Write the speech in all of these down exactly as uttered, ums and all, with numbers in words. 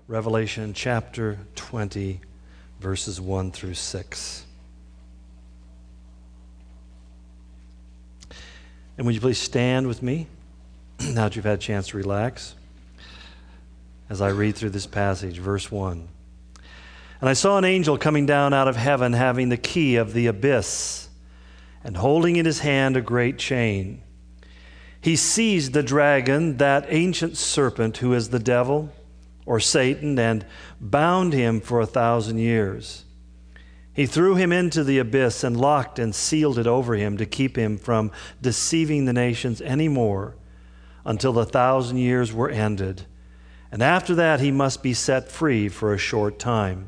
Revelation chapter twenty, verses one through six. And would you please stand with me now that you've had a chance to relax as I read through this passage, verse one. And I saw an angel coming down out of heaven, having the key of the abyss, and holding in his hand a great chain. He seized the dragon, that ancient serpent who is the devil, or Satan, and bound him for a thousand years. He threw him into the abyss and locked and sealed it over him to keep him from deceiving the nations any more until the thousand years were ended. And after that he must be set free for a short time.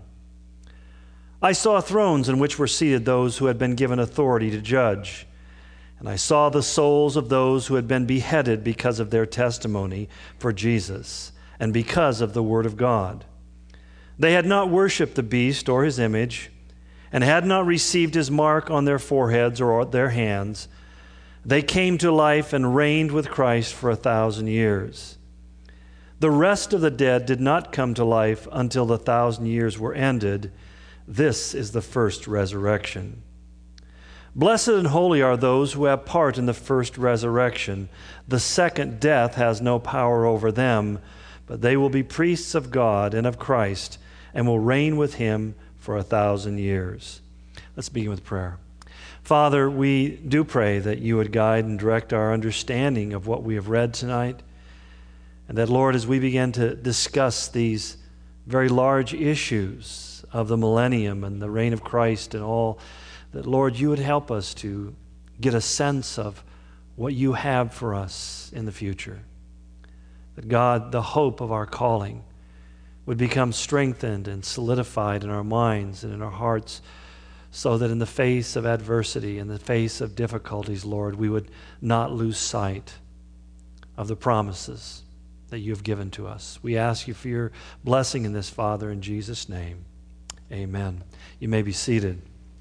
I saw thrones in which were seated those who had been given authority to judge. And I saw the souls of those who had been beheaded because of their testimony for Jesus and because of the word of God. They had not worshipped the beast or his image, and had not received his mark on their foreheads or their hands. They came to life and reigned with Christ for a thousand years. The rest of the dead did not come to life until the thousand years were ended. This is the first resurrection. Blessed and holy are those who have part in the first resurrection. The second death has no power over them, but they will be priests of God and of Christ and will reign with him for a thousand years. Let's begin with prayer. Father, we do pray that you would guide and direct our understanding of what we have read tonight, and that, Lord, as we begin to discuss these very large issues of the millennium and the reign of Christ and all, that, Lord, you would help us to get a sense of what you have for us in the future. That, God, the hope of our calling would become strengthened and solidified in our minds and in our hearts, so that in the face of adversity, in the face of difficulties, Lord, we would not lose sight of the promises that you have given to us. We ask you for your blessing in this, Father, in Jesus' name. Amen. You may be seated.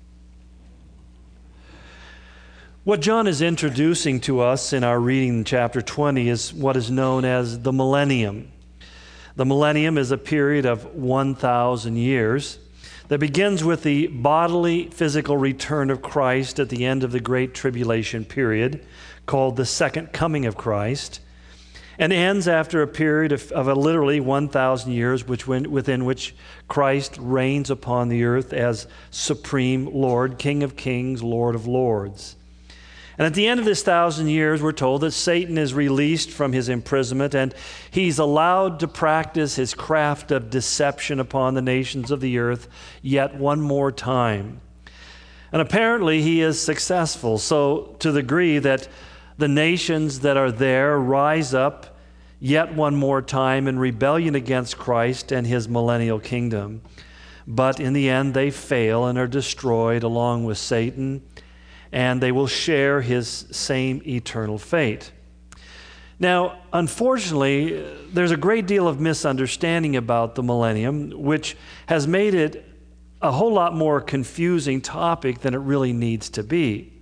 What John is introducing to us in our reading in chapter twenty is what is known as the millennium. The millennium is a period of one thousand years that begins with the bodily, physical return of Christ at the end of the Great Tribulation period, called the Second Coming of Christ, and ends after a period of, of a literally one thousand years which, within which Christ reigns upon the earth as Supreme Lord, King of Kings, Lord of Lords. And at the end of this thousand years, we're told that Satan is released from his imprisonment and he's allowed to practice his craft of deception upon the nations of the earth yet one more time. And apparently he is successful, so to the degree that the nations that are there rise up yet one more time in rebellion against Christ and his millennial kingdom. But in the end, they fail and are destroyed along with Satan, and they will share his same eternal fate. Now, unfortunately, there's a great deal of misunderstanding about the millennium, which has made it a whole lot more confusing topic than it really needs to be.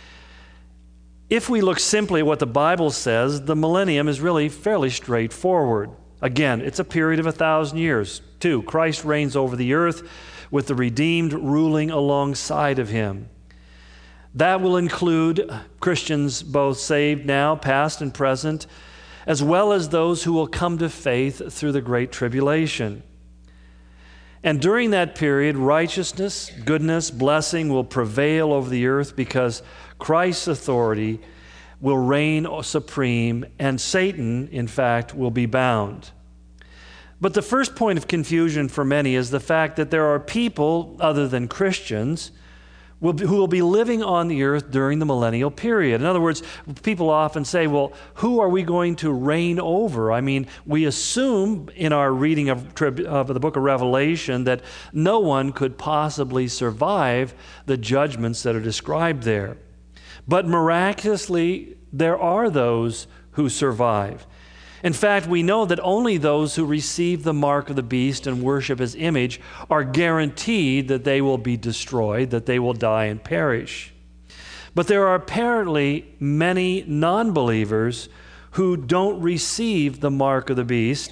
If we look simply at what the Bible says, the millennium is really fairly straightforward. Again, it's a period of a thousand years. Two, Christ reigns over the earth with the redeemed ruling alongside of him. That will include Christians both saved now, past and present, as well as those who will come to faith through the Great Tribulation. And during that period, righteousness, goodness, blessing will prevail over the earth because Christ's authority will reign supreme, and Satan, in fact, will be bound. But the first point of confusion for many is the fact that there are people other than Christians Will be, who will be living on the earth during the millennial period. In other words, people often say, well, who are we going to reign over? I mean, we assume in our reading of, of the book of Revelation that no one could possibly survive the judgments that are described there. But miraculously, there are those who survive. In fact, we know that only those who receive the mark of the beast and worship his image are guaranteed that they will be destroyed, that they will die and perish. But there are apparently many non-believers who don't receive the mark of the beast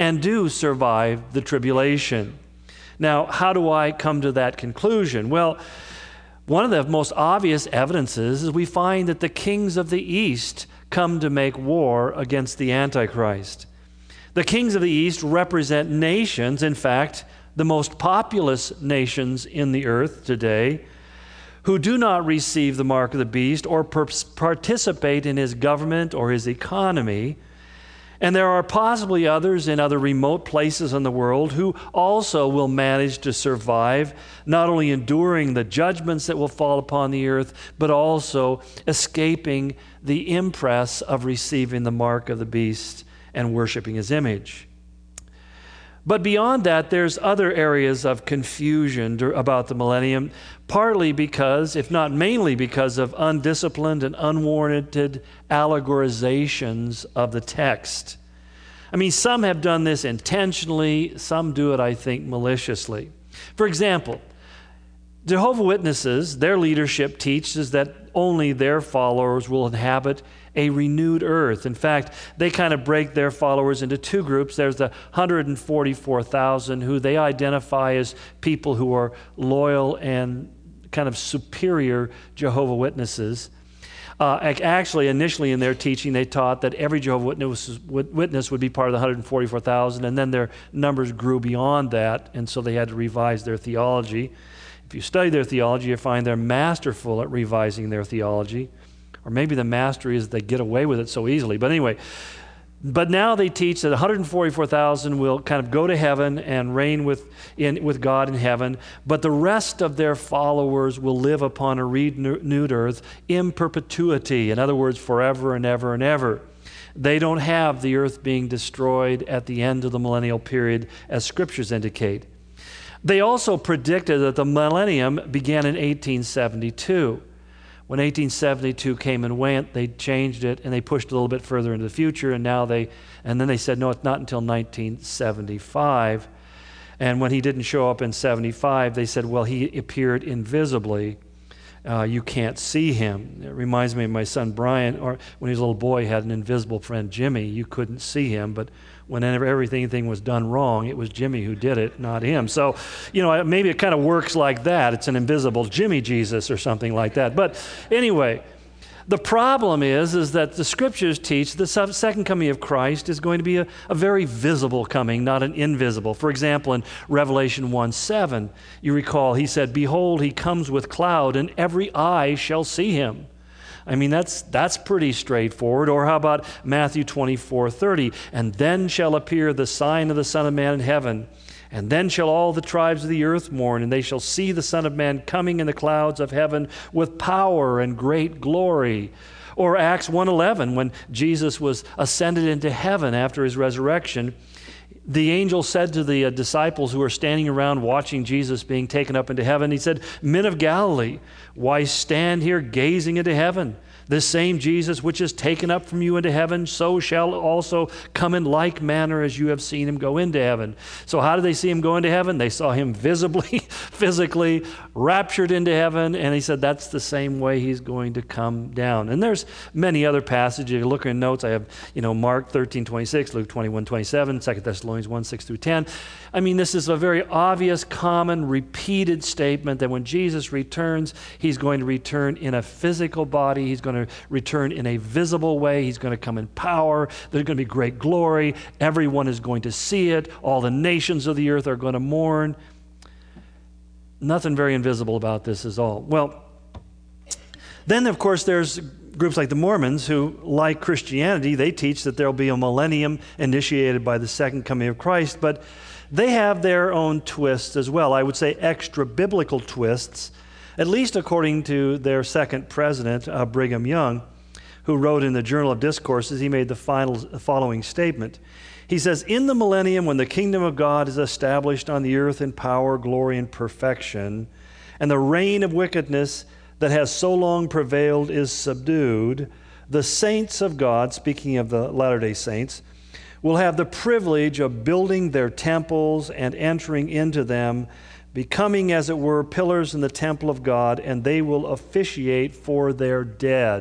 and do survive the tribulation. Now, how do I come to that conclusion? Well, one of the most obvious evidences is we find that the kings of the East come to make war against the Antichrist. The kings of the East represent nations, in fact, the most populous nations in the earth today, who do not receive the mark of the beast or per- participate in his government or his economy. And there are possibly others in other remote places in the world who also will manage to survive, not only enduring the judgments that will fall upon the earth, but also escaping the impress of receiving the mark of the beast and worshiping his image. But beyond that, there's other areas of confusion about the millennium, partly because, if not mainly because, of undisciplined and unwarranted allegorizations of the text. I mean, some have done this intentionally, some do it, I think, maliciously. For example, Jehovah's Witnesses, their leadership teaches that only their followers will inhabit a renewed earth. In fact, they kind of break their followers into two groups. There's the one hundred forty-four thousand who they identify as people who are loyal and kind of superior Jehovah's Witnesses. Uh, actually, initially in their teaching, they taught that every Jehovah's Witness would be part of the one hundred forty-four thousand, and then their numbers grew beyond that, and so they had to revise their theology. If you study their theology, you find they're masterful at revising their theology. Or maybe the mastery is they get away with it so easily. But anyway, but now they teach that one hundred forty-four thousand will kind of go to heaven and reign with, in, with God in heaven, but the rest of their followers will live upon a renewed earth in perpetuity. In other words, forever and ever and ever. They don't have the earth being destroyed at the end of the millennial period, as scriptures indicate. They also predicted that the millennium began in eighteen seventy-two. When eighteen seventy-two came and went, they changed it and they pushed it a little bit further into the future, and now they, and then they said, no, it's not until nineteen seventy-five. And when he didn't show up in seventy-five, they said, well, he appeared invisibly. Uh, you can't see him. It reminds me of my son Brian, or when he was a little boy, he had an invisible friend, Jimmy. You couldn't see him, but whenever everything was done wrong, it was Jimmy who did it, not him. So, you know, maybe it kind of works like that. It's an invisible Jimmy Jesus or something like that. But anyway, the problem is, is that the scriptures teach the second coming of Christ is going to be a, a very visible coming, not an invisible. For example, in Revelation one seven, you recall, he said, behold, he comes with cloud, and every eye shall see him. I mean, that's that's pretty straightforward. Or how about Matthew twenty-four thirty? And then shall appear the sign of the Son of Man in heaven. And then shall all the tribes of the earth mourn, and they shall see the Son of Man coming in the clouds of heaven with power and great glory. Or Acts one eleven, when Jesus was ascended into heaven after his resurrection, the angel said to the uh, disciples who were standing around watching Jesus being taken up into heaven, he said, men of Galilee, why stand here gazing into heaven? This same Jesus which is taken up from you into heaven, so shall also come in like manner as you have seen him go into heaven. So how did they see him go into heaven? They saw him visibly, physically, raptured into heaven, and he said that's the same way he's going to come down. And there's many other passages. If you look in notes, I have, you know, Mark thirteen twenty-six, Luke twenty-one twenty-seven, Second Thessalonians one six through ten. I mean, this is a very obvious, common, repeated statement that when Jesus returns, he's going to return in a physical body. He's going to return in a visible way. He's going to come in power. There's going to be great glory. Everyone is going to see it. All the nations of the earth are going to mourn. Nothing very invisible about this is all. Well, then, of course, there's groups like the Mormons who, like Christianity, they teach that there'll be a millennium initiated by the second coming of Christ, but they have their own twists as well. I would say extra-biblical twists, at least according to their second president, uh, Brigham Young, who wrote in the Journal of Discourses, he made the final, the following statement. He says, in the millennium, when the kingdom of God is established on the earth in power, glory, and perfection, and the reign of wickedness that has so long prevailed is subdued, the saints of God, speaking of the Latter-day Saints, will have the privilege of building their temples and entering into them, becoming, as it were, pillars in the temple of God, and they will officiate for their dead.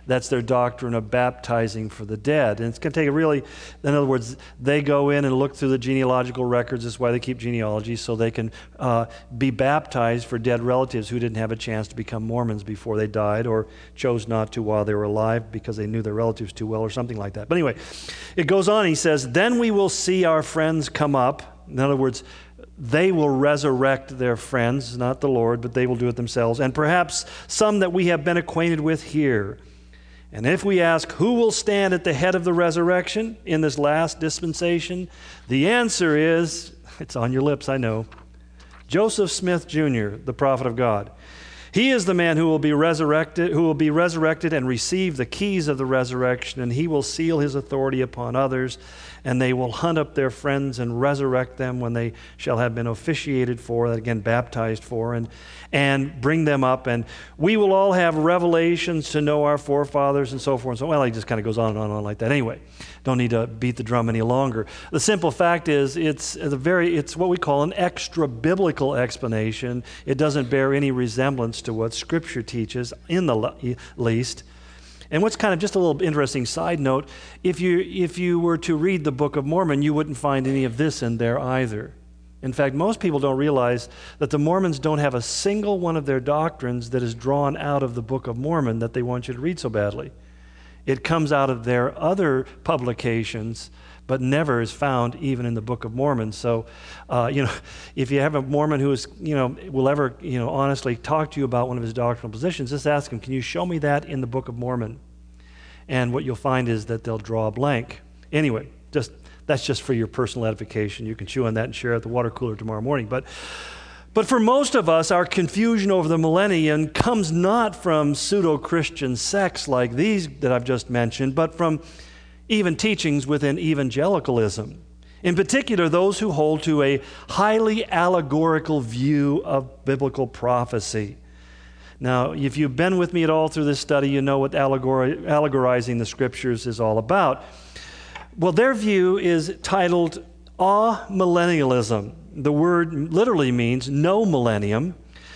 That's their doctrine of baptizing for the dead. And it's going to take a really, in other words, they go in and look through the genealogical records. That's why they keep genealogy, so they can uh, be baptized for dead relatives who didn't have a chance to become Mormons before they died or chose not to while they were alive because they knew their relatives too well or something like that. But anyway, it goes on. He says, then we will see our friends come up. In other words, they will resurrect their friends, not the Lord, but they will do it themselves, and perhaps some that we have been acquainted with here. And if we ask who will stand at the head of the resurrection in this last dispensation, the answer is, it's on your lips, I know, Joseph Smith Junior, the prophet of God. He is the man who will be resurrected, who will be resurrected and receive the keys of the resurrection, and he will seal his authority upon others, and they will hunt up their friends and resurrect them when they shall have been officiated for, that again, baptized for, and, and bring them up. And we will all have revelations to know our forefathers and so forth. And so, well, he just kind of goes on and on and on like that. Anyway, don't need to beat the drum any longer. The simple fact is it's, the very, it's what we call an extra-biblical explanation. It doesn't bear any resemblance to what Scripture teaches, in the least. And what's kind of just a little interesting side note, if you, if you were to read the Book of Mormon, you wouldn't find any of this in there either. In fact, most people don't realize that the Mormons don't have a single one of their doctrines that is drawn out of the Book of Mormon that they want you to read so badly. It comes out of their other publications, but never is found even in the Book of Mormon. So, uh, you know, if you have a Mormon who is, you know, will ever, you know, honestly talk to you about one of his doctrinal positions, just ask him, can you show me that in the Book of Mormon? And what you'll find is that they'll draw a blank. Anyway, just that's just for your personal edification. You can chew on that and share at the water cooler tomorrow morning. But, but for most of us, our confusion over the millennium comes not from pseudo-Christian sects like these that I've just mentioned, but from even teachings within evangelicalism. In particular, those who hold to a highly allegorical view of biblical prophecy. Now, if you've been with me at all through this study, you know what allegori- allegorizing the Scriptures is all about. Well, their view is titled amillennialism. The word literally means no millennium,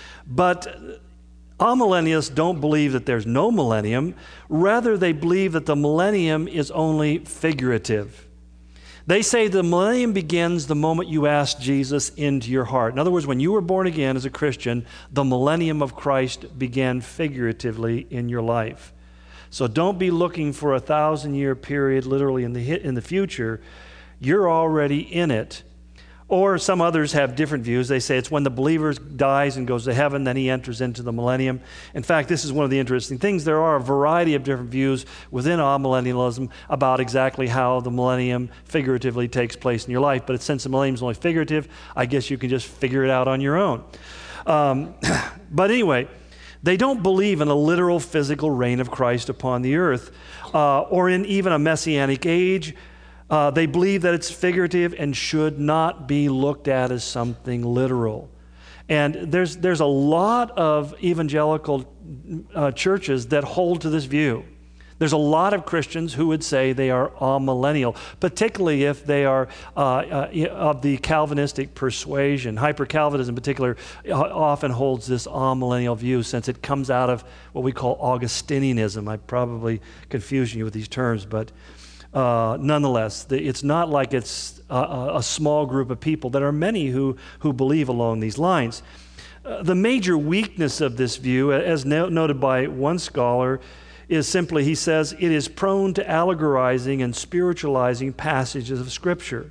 but amillennialists don't believe that there's no millennium. Rather, they believe that the millennium is only figurative. They say the millennium begins the moment you ask Jesus into your heart. In other words, when you were born again as a Christian, the millennium of Christ began figuratively in your life. So don't be looking for a thousand-year period literally in the in the future. You're already in it. Or some others have different views. They say it's when the believer dies and goes to heaven, then he enters into the millennium. In fact, this is one of the interesting things. There are a variety of different views within amillennialism about exactly how the millennium figuratively takes place in your life. But since the millennium is only figurative, I guess you can just figure it out on your own. Um, but anyway, they don't believe in a literal physical reign of Christ upon the earth, uh, or in even a messianic age. Uh, they believe that it's figurative and should not be looked at as something literal. And there's, there's a lot of evangelical uh, churches that hold to this view. There's a lot of Christians who would say they are amillennial, particularly if they are uh, uh, of the Calvinistic persuasion. Hyper-Calvinism in particular often holds this amillennial view since it comes out of what we call Augustinianism. I'm probably confusing you with these terms, but Uh, nonetheless, the, it's not like it's a, a small group of people. There are many who, who believe along these lines. Uh, the major weakness of this view, as no, noted by one scholar, is simply, he says, it is prone to allegorizing and spiritualizing passages of Scripture.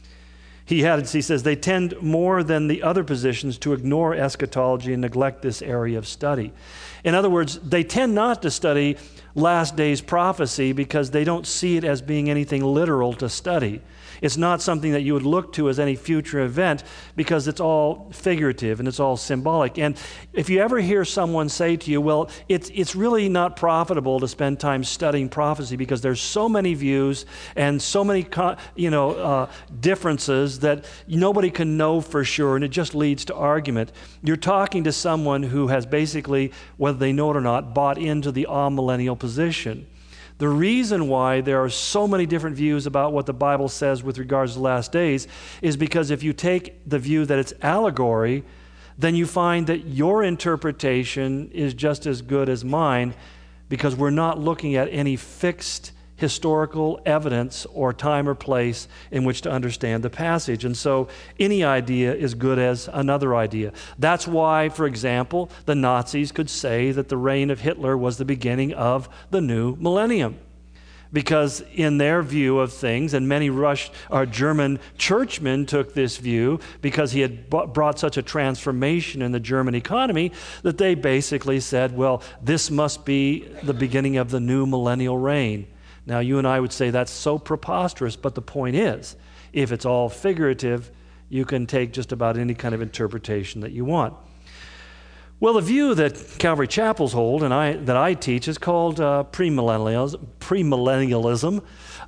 He, had, he says, they tend more than the other positions to ignore eschatology and neglect this area of study. In other words, they tend not to study last days prophecy because they don't see it as being anything literal to study. It's not something that you would look to as any future event because it's all figurative and it's all symbolic. And if you ever hear someone say to you, well, it's, it's really not profitable to spend time studying prophecy because there's so many views and so many you know, uh, differences that nobody can know for sure, and it just leads to argument. You're talking to someone who has basically, whether they know it or not, bought into the amillennial position. The reason why there are so many different views about what the Bible says with regards to the last days is because if you take the view that it's allegory, then you find that your interpretation is just as good as mine because we're not looking at any fixed historical evidence or time or place in which to understand the passage. And so any idea is good as another idea. That's why, for example, the Nazis could say that the reign of Hitler was the beginning of the new millennium. Because in their view of things, and many Rush, or German churchmen took this view because he had b- brought such a transformation in the German economy, that they basically said, well, this must be the beginning of the new millennial reign. Now, you and I would say that's so preposterous, but the point is, if it's all figurative, you can take just about any kind of interpretation that you want. Well, the view that Calvary Chapels hold, and I, that I teach, is called uh, premillennialism. premillennialism.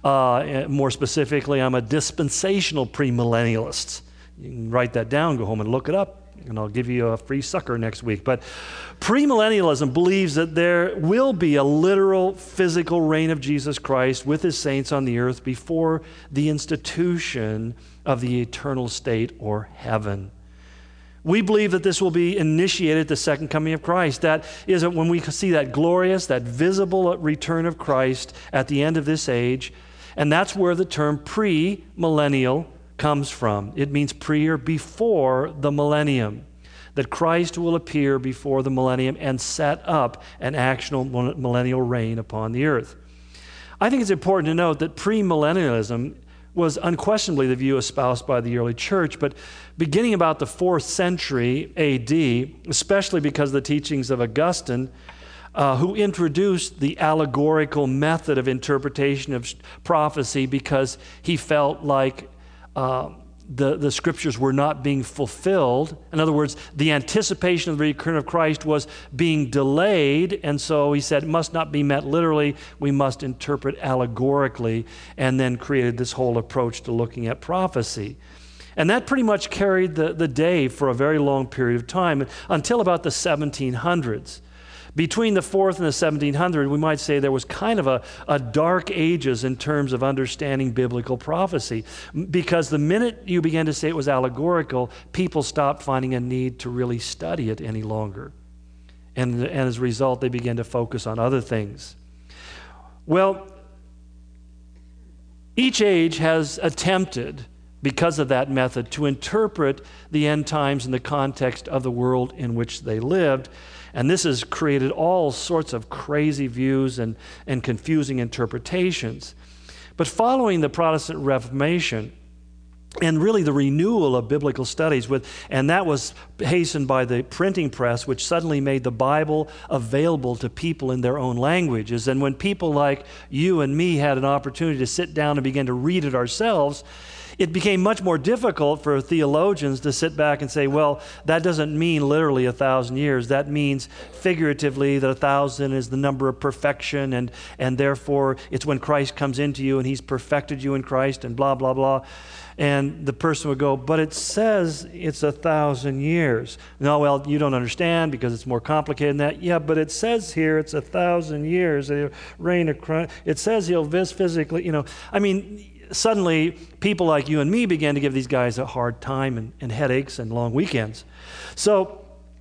Uh, more specifically, I'm a dispensational premillennialist. You can write that down, go home and look it up, and I'll give you a free sucker next week. But premillennialism believes that there will be a literal physical reign of Jesus Christ with his saints on the earth before the institution of the eternal state or heaven. We believe that this will be initiated at the second coming of Christ. That is when we see that glorious, that visible return of Christ at the end of this age. And that's where the term pre-millennial comes from. It means pre or before the millennium. That Christ will appear before the millennium and set up an actual millennial reign upon the earth. I think it's important to note that premillennialism was unquestionably the view espoused by the early church, but beginning about the fourth century A D, especially because of the teachings of Augustine, uh, who introduced the allegorical method of interpretation of prophecy because he felt like uh, the, the scriptures were not being fulfilled. In other words, the anticipation of the return of Christ was being delayed, and so he said it must not be met literally, we must interpret allegorically, and then created this whole approach to looking at prophecy. And that pretty much carried the, the day for a very long period of time, until about the seventeen hundreds. Between the fourth and the seventeen hundreds, we might say there was kind of a, a dark ages in terms of understanding biblical prophecy. Because the minute you began to say it was allegorical, people stopped finding a need to really study it any longer. And, and as a result, they began to focus on other things. Well, each age has attempted, because of that method, to interpret the end times in the context of the world in which they lived. And this has created all sorts of crazy views and, and confusing interpretations. But following the Protestant Reformation, and really the renewal of biblical studies, with, and that was hastened by the printing press, which suddenly made the Bible available to people in their own languages. And when people like you and me had an opportunity to sit down and begin to read it ourselves, it became much more difficult for theologians to sit back and say, well, that doesn't mean literally a thousand years. That means figuratively that a thousand is the number of perfection, and, and therefore it's when Christ comes into you and he's perfected you in Christ, and blah, blah, blah. And the person would go, but it says it's a thousand years. No, well, you don't understand because it's more complicated than that. Yeah, but it says here it's a thousand years. The reign of Christ. It says he'll vis physically, you know. I mean, suddenly, people like you and me began to give these guys a hard time and, and headaches and long weekends. So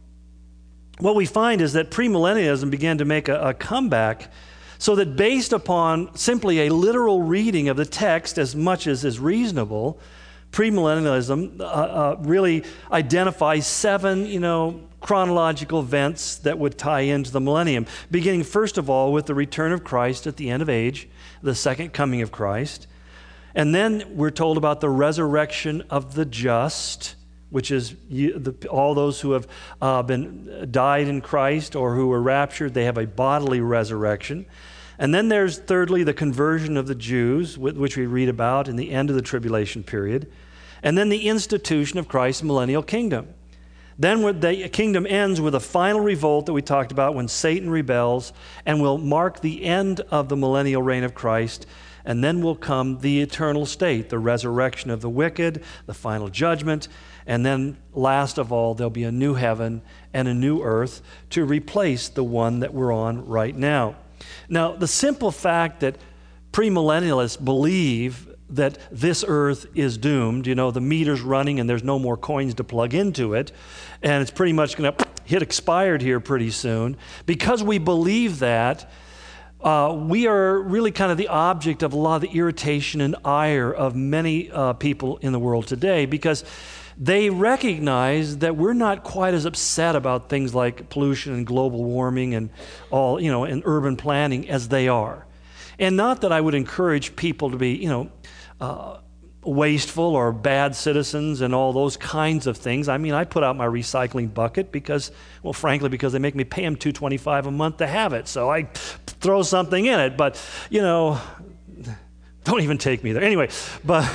what we find is that premillennialism began to make a, a comeback, so that based upon simply a literal reading of the text, as much as is reasonable, premillennialism uh, uh, really identifies seven, you know, chronological events that would tie into the millennium, beginning first of all with the return of Christ at the end of age, the second coming of Christ. And then we're told about the resurrection of the just, which is you, the, all those who have uh, been died in Christ or who were raptured, they have a bodily resurrection. And then there's thirdly the conversion of the Jews, which we read about in the end of the tribulation period. And then the institution of Christ's millennial kingdom. Then the kingdom ends with a final revolt that we talked about when Satan rebels, and will mark the end of the millennial reign of Christ. And then will come the eternal state, the resurrection of the wicked, the final judgment, and then last of all, there'll be a new heaven and a new earth to replace the one that we're on right now. Now, the simple fact that premillennialists believe that this earth is doomed, you know, the meter's running and there's no more coins to plug into it, and it's pretty much going to hit expired here pretty soon. Because we believe that, uh, we are really kind of the object of a lot of the irritation and ire of many uh, people in the world today, because they recognize that we're not quite as upset about things like pollution and global warming and all, you know, and urban planning as they are. And not that I would encourage people to be, you know, uh, wasteful or bad citizens and all those kinds of things. I mean, I put out my recycling bucket because, well, frankly, because they make me pay them two dollars and twenty-five cents a month to have it. So I throw something in it. But, you know, don't even take me there. Anyway, but...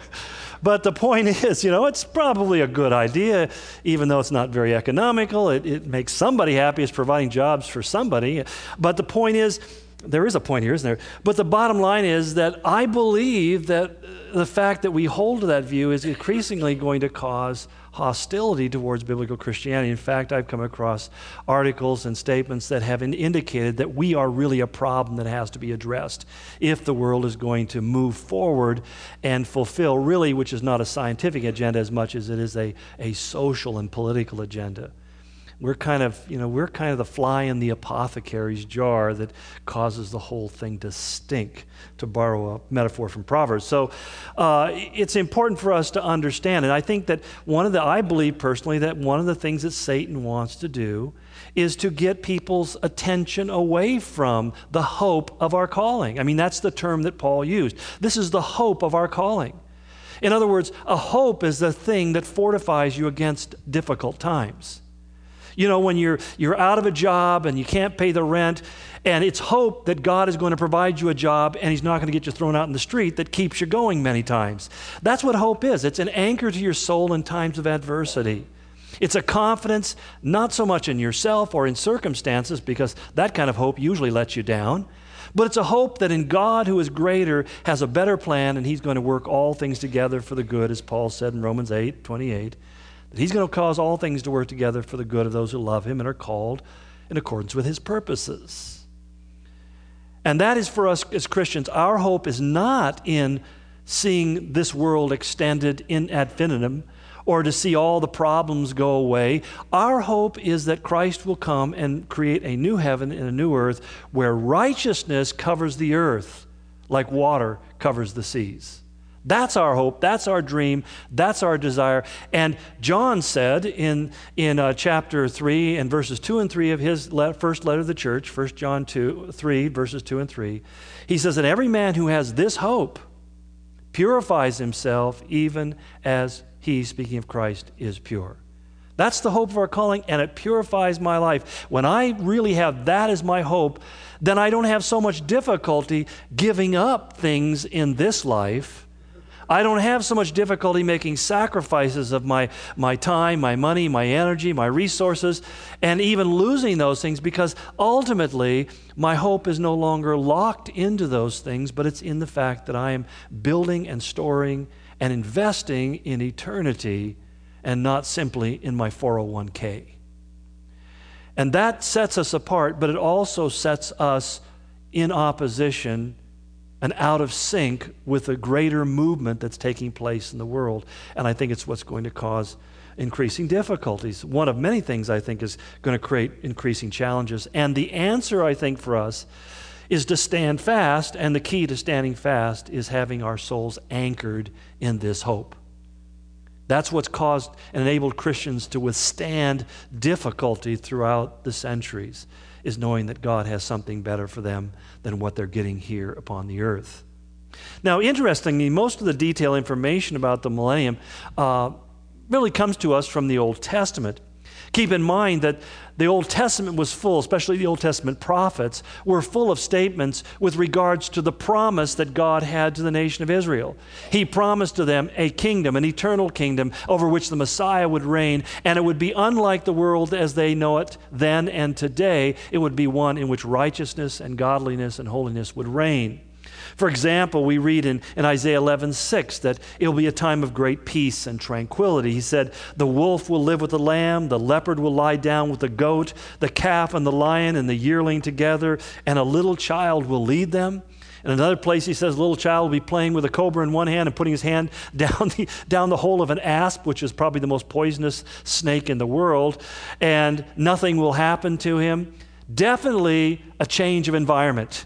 But the point is, you know, it's probably a good idea, even though it's not very economical. It, it makes somebody happy. It's providing jobs for somebody. But the point is, there is a point here, isn't there? But the bottom line is that I believe that the fact that we hold to that view is increasingly going to cause hostility towards biblical Christianity. In fact, I've come across articles and statements that have indicated that we are really a problem that has to be addressed if the world is going to move forward and fulfill really, which is not a scientific agenda as much as it is a, a social and political agenda. We're kind of, you know, we're kind of the fly in the apothecary's jar that causes the whole thing to stink, to borrow a metaphor from Proverbs. So uh, it's important for us to understand, and I think that one of the, I believe personally that one of the things that Satan wants to do is to get people's attention away from the hope of our calling. I mean, that's the term that Paul used. This is the hope of our calling. In other words, a hope is the thing that fortifies you against difficult times. You know, when you're you're out of a job and you can't pay the rent, and it's hope that God is going to provide you a job and He's not going to get you thrown out in the street that keeps you going many times. That's what hope is. It's an anchor to your soul in times of adversity. It's a confidence not so much in yourself or in circumstances, because that kind of hope usually lets you down, but it's a hope that in God, who is greater, has a better plan, and He's going to work all things together for the good, as Paul said in Romans eight twenty-eight. That He's going to cause all things to work together for the good of those who love Him and are called in accordance with His purposes. And that is for us as Christians. Our hope is not in seeing this world extended in ad infinitum or to see all the problems go away. Our hope is that Christ will come and create a new heaven and a new earth where righteousness covers the earth like water covers the seas. That's our hope, that's our dream, that's our desire. And John said in, in uh, chapter three and verses two and three of his le- first letter to the church, First John two, three, verses two and three, he says that every man who has this hope purifies himself even as he, speaking of Christ, is pure. That's the hope of our calling, and it purifies my life. When I really have that as my hope, then I don't have so much difficulty giving up things in this life. I don't have so much difficulty making sacrifices of my, my time, my money, my energy, my resources, and even losing those things, because ultimately my hope is no longer locked into those things, but it's in the fact that I am building and storing and investing in eternity and not simply in my four oh one k. And that sets us apart, but it also sets us in opposition and out of sync with the greater movement that's taking place in the world. And I think it's what's going to cause increasing difficulties. One of many things I think is going to create increasing challenges. And the answer, I think, for us is to stand fast, and the key to standing fast is having our souls anchored in this hope. That's what's caused and enabled Christians to withstand difficulty throughout the centuries, is knowing that God has something better for them than what they're getting here upon the earth. Now, interestingly, most of the detailed information about the millennium uh, really comes to us from the Old Testament. Keep in mind that the Old Testament was full, especially the Old Testament prophets, were full of statements with regards to the promise that God had to the nation of Israel. He promised to them a kingdom, an eternal kingdom, over which the Messiah would reign, and it would be unlike the world as they know it then and today. It would be one in which righteousness and godliness and holiness would reign. For example, we read in, in Isaiah eleven six that it will be a time of great peace and tranquility. He said, the wolf will live with the lamb, the leopard will lie down with the goat, the calf and the lion and the yearling together, and a little child will lead them. In another place, he says, a little child will be playing with a cobra in one hand and putting his hand down the, down the hole of an asp, which is probably the most poisonous snake in the world, and nothing will happen to him. Definitely a change of environment.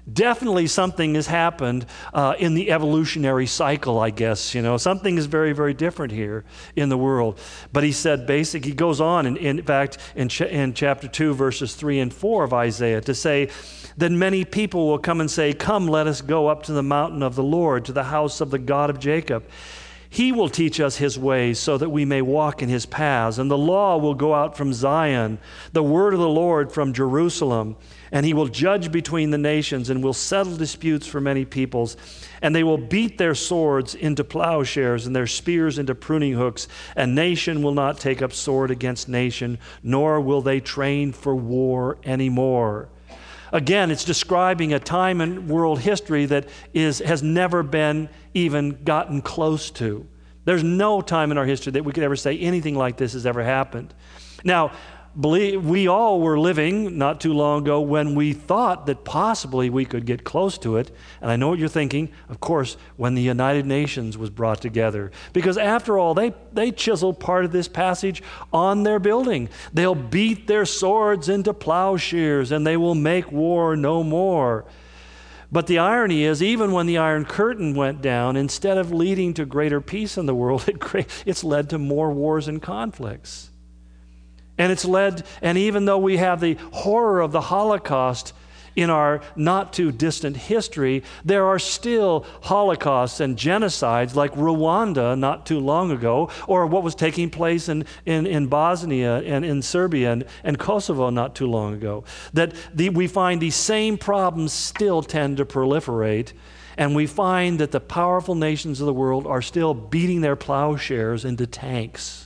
Definitely something has happened uh, in the evolutionary cycle, I guess. You know, something is very, very different here in the world. But he said, basic, he goes on, in, in fact, in, ch- in chapter two, verses three and four of Isaiah, to say, then many people will come and say, come, let us go up to the mountain of the Lord, to the house of the God of Jacob. He will teach us his ways so that we may walk in his paths. And the law will go out from Zion, the word of the Lord from Jerusalem. And he will judge between the nations and will settle disputes for many peoples. And they will beat their swords into plowshares and their spears into pruning hooks. And nation will not take up sword against nation, nor will they train for war anymore. Again, it's describing a time in world history that is has never been even gotten close to. There's no time in our history that we could ever say anything like this has ever happened. Now, believe, we all were living not too long ago when we thought that possibly we could get close to it. And I know what you're thinking, of course, when the United Nations was brought together. Because after all, they, they chiseled part of this passage on their building. They'll beat their swords into plowshares and they will make war no more. But the irony is, even when the Iron Curtain went down, instead of leading to greater peace in the world, it, it's led to more wars and conflicts. And it's led, and even though we have the horror of the Holocaust in our not too distant history, there are still holocausts and genocides like Rwanda not too long ago, or what was taking place in, in, in Bosnia and in Serbia and, and Kosovo not too long ago. That the, we find these same problems still tend to proliferate, and we find that the powerful nations of the world are still beating their plowshares into tanks.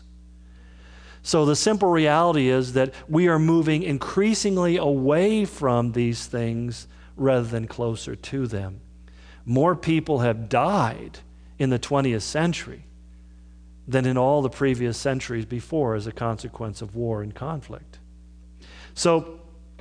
So the simple reality is that we are moving increasingly away from these things rather than closer to them. More people have died in the twentieth century than in all the previous centuries before as a consequence of war and conflict. So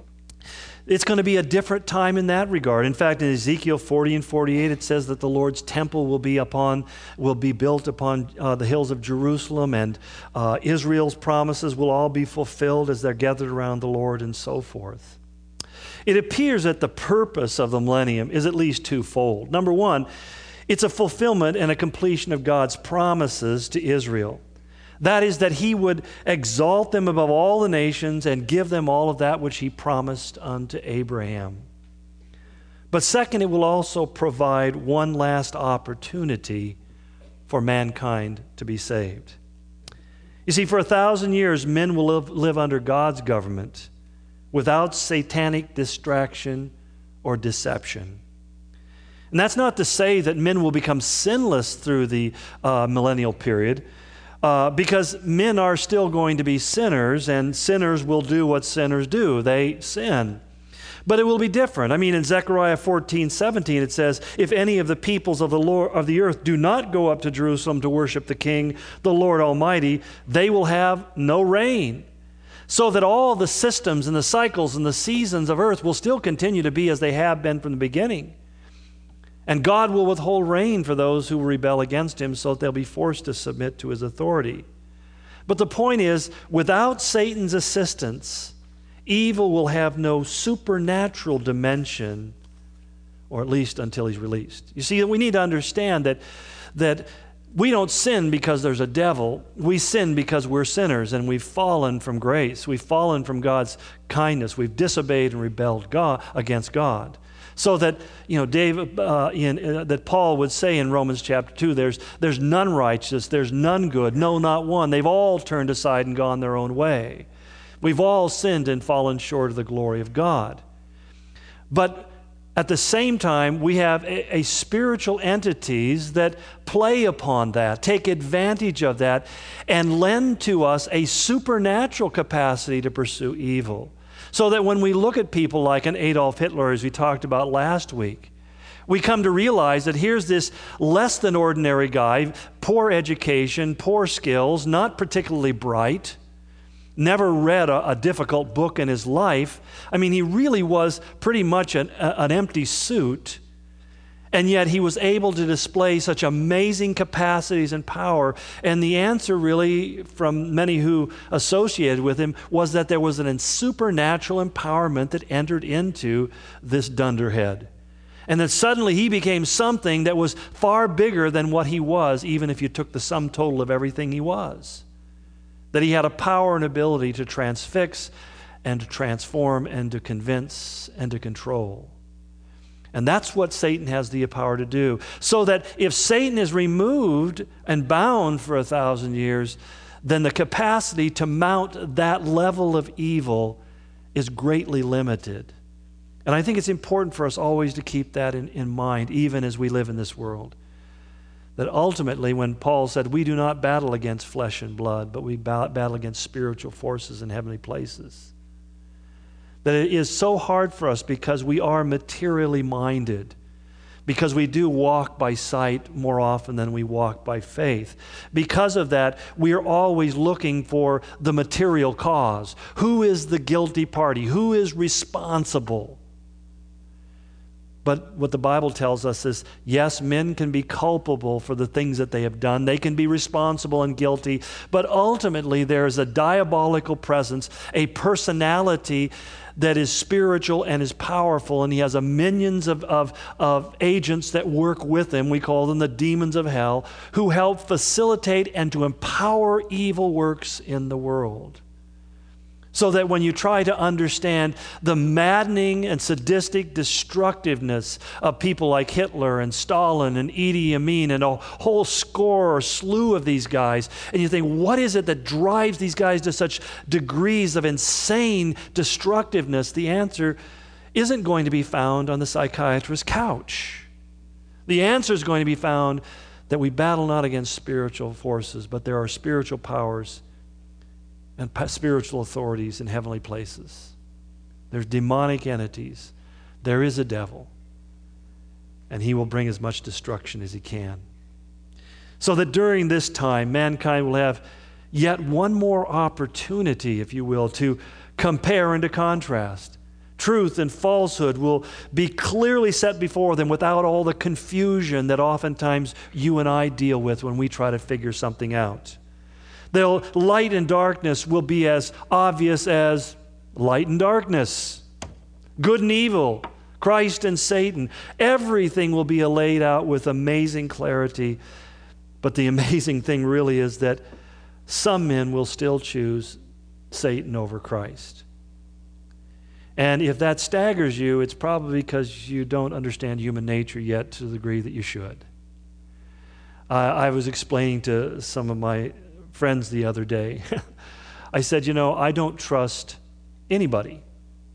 it's going to be a different time in that regard. In fact, in Ezekiel forty and forty-eight, it says that the Lord's temple will be upon, will be built upon uh, the hills of Jerusalem, and uh, Israel's promises will all be fulfilled as they're gathered around the Lord, and so forth. It appears that the purpose of the millennium is at least twofold. Number one, it's a fulfillment and a completion of God's promises to Israel. That is, that he would exalt them above all the nations and give them all of that which he promised unto Abraham. But second, it will also provide one last opportunity for mankind to be saved. You see, for a thousand years, men will live, live under God's government without satanic distraction or deception. And that's not to say that men will become sinless through the uh, millennial period, Uh, because men are still going to be sinners, and sinners will do what sinners do. They sin. But it will be different. I mean, in Zechariah fourteen seventeen, it says, if any of the peoples of the Lord of the earth do not go up to Jerusalem to worship the King, the Lord Almighty, they will have no rain. So that all the systems and the cycles and the seasons of earth will still continue to be as they have been from the beginning. And God will withhold rain for those who rebel against him, so that they'll be forced to submit to his authority. But the point is, without Satan's assistance, evil will have no supernatural dimension, or at least until he's released. You see, we need to understand that, that we don't sin because there's a devil. We sin because we're sinners, and we've fallen from grace. We've fallen from God's kindness. We've disobeyed and rebelled God, against God. So that, you know, David, uh, in, uh, that Paul would say in Romans chapter two, there's, there's none righteous, there's none good, no, not one. They've all turned aside and gone their own way. We've all sinned and fallen short of the glory of God. But at the same time, we have a, a spiritual entities that play upon that, take advantage of that, and lend to us a supernatural capacity to pursue evil. So that when we look at people like an Adolf Hitler, as we talked about last week, we come to realize that here's this less than ordinary guy, poor education, poor skills, not particularly bright, never read a, a difficult book in his life. I mean, he really was pretty much an, a, an empty suit. And yet he was able to display such amazing capacities and power. And the answer really from many who associated with him was that there was an supernatural empowerment that entered into this dunderhead. And then suddenly he became something that was far bigger than what he was, even if you took the sum total of everything he was. That he had a power and ability to transfix and to transform and to convince and to control. And that's what Satan has the power to do. So that if Satan is removed and bound for a thousand years, then the capacity to mount that level of evil is greatly limited. And I think it's important for us always to keep that in, in mind, even as we live in this world. That ultimately, when Paul said, we do not battle against flesh and blood, but we battle against spiritual forces in heavenly places. That it is so hard for us because we are materially minded, because we do walk by sight more often than we walk by faith. Because of that, we are always looking for the material cause. Who is the guilty party? Who is responsible? But what the Bible tells us is, yes, men can be culpable for the things that they have done. They can be responsible and guilty. But ultimately, there is a diabolical presence, a personality that is spiritual and is powerful, and he has a minions of, of, of agents that work with him. We call them the demons of hell, who help facilitate and to empower evil works in the world. So that when you try to understand the maddening and sadistic destructiveness of people like Hitler and Stalin and Idi Amin and a whole score or slew of these guys, and you think, what is it that drives these guys to such degrees of insane destructiveness? The answer isn't going to be found on the psychiatrist's couch. The answer is going to be found that we battle not against spiritual forces, but there are spiritual powers and spiritual authorities in heavenly places. There's demonic entities. There is a devil. And he will bring as much destruction as he can. So that during this time, mankind will have yet one more opportunity, if you will, to compare and to contrast. Truth and falsehood will be clearly set before them without all the confusion that oftentimes you and I deal with when we try to figure something out. The light and darkness will be as obvious as light and darkness, good and evil, Christ and Satan. Everything will be laid out with amazing clarity. But the amazing thing really is that some men will still choose Satan over Christ. And if that staggers you, it's probably because you don't understand human nature yet to the degree that you should. Uh, I was explaining to some of my friends the other day. I said, you know, I don't trust anybody.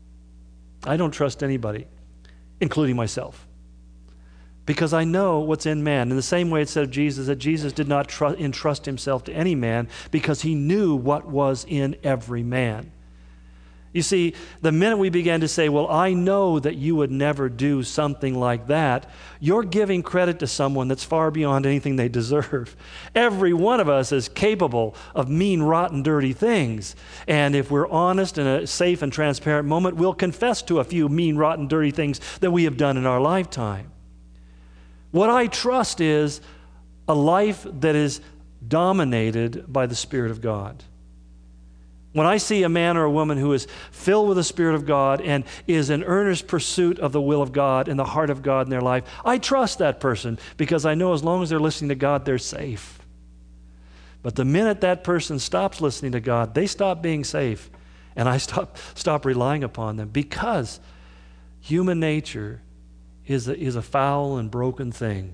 I don't trust anybody, including myself, because I know what's in man. In the same way it said of Jesus, that Jesus did not tr- entrust himself to any man because he knew what was in every man. You see, the minute we began to say, well, I know that you would never do something like that, you're giving credit to someone that's far beyond anything they deserve. Every one of us is capable of mean, rotten, dirty things. And if we're honest in a safe and transparent moment, we'll confess to a few mean, rotten, dirty things that we have done in our lifetime. What I trust is a life that is dominated by the Spirit of God. When I see a man or a woman who is filled with the Spirit of God and is in earnest pursuit of the will of God and the heart of God in their life, I trust that person because I know as long as they're listening to God, they're safe. But the minute that person stops listening to God, they stop being safe, and I stop, stop relying upon them, because human nature is a, is a foul and broken thing.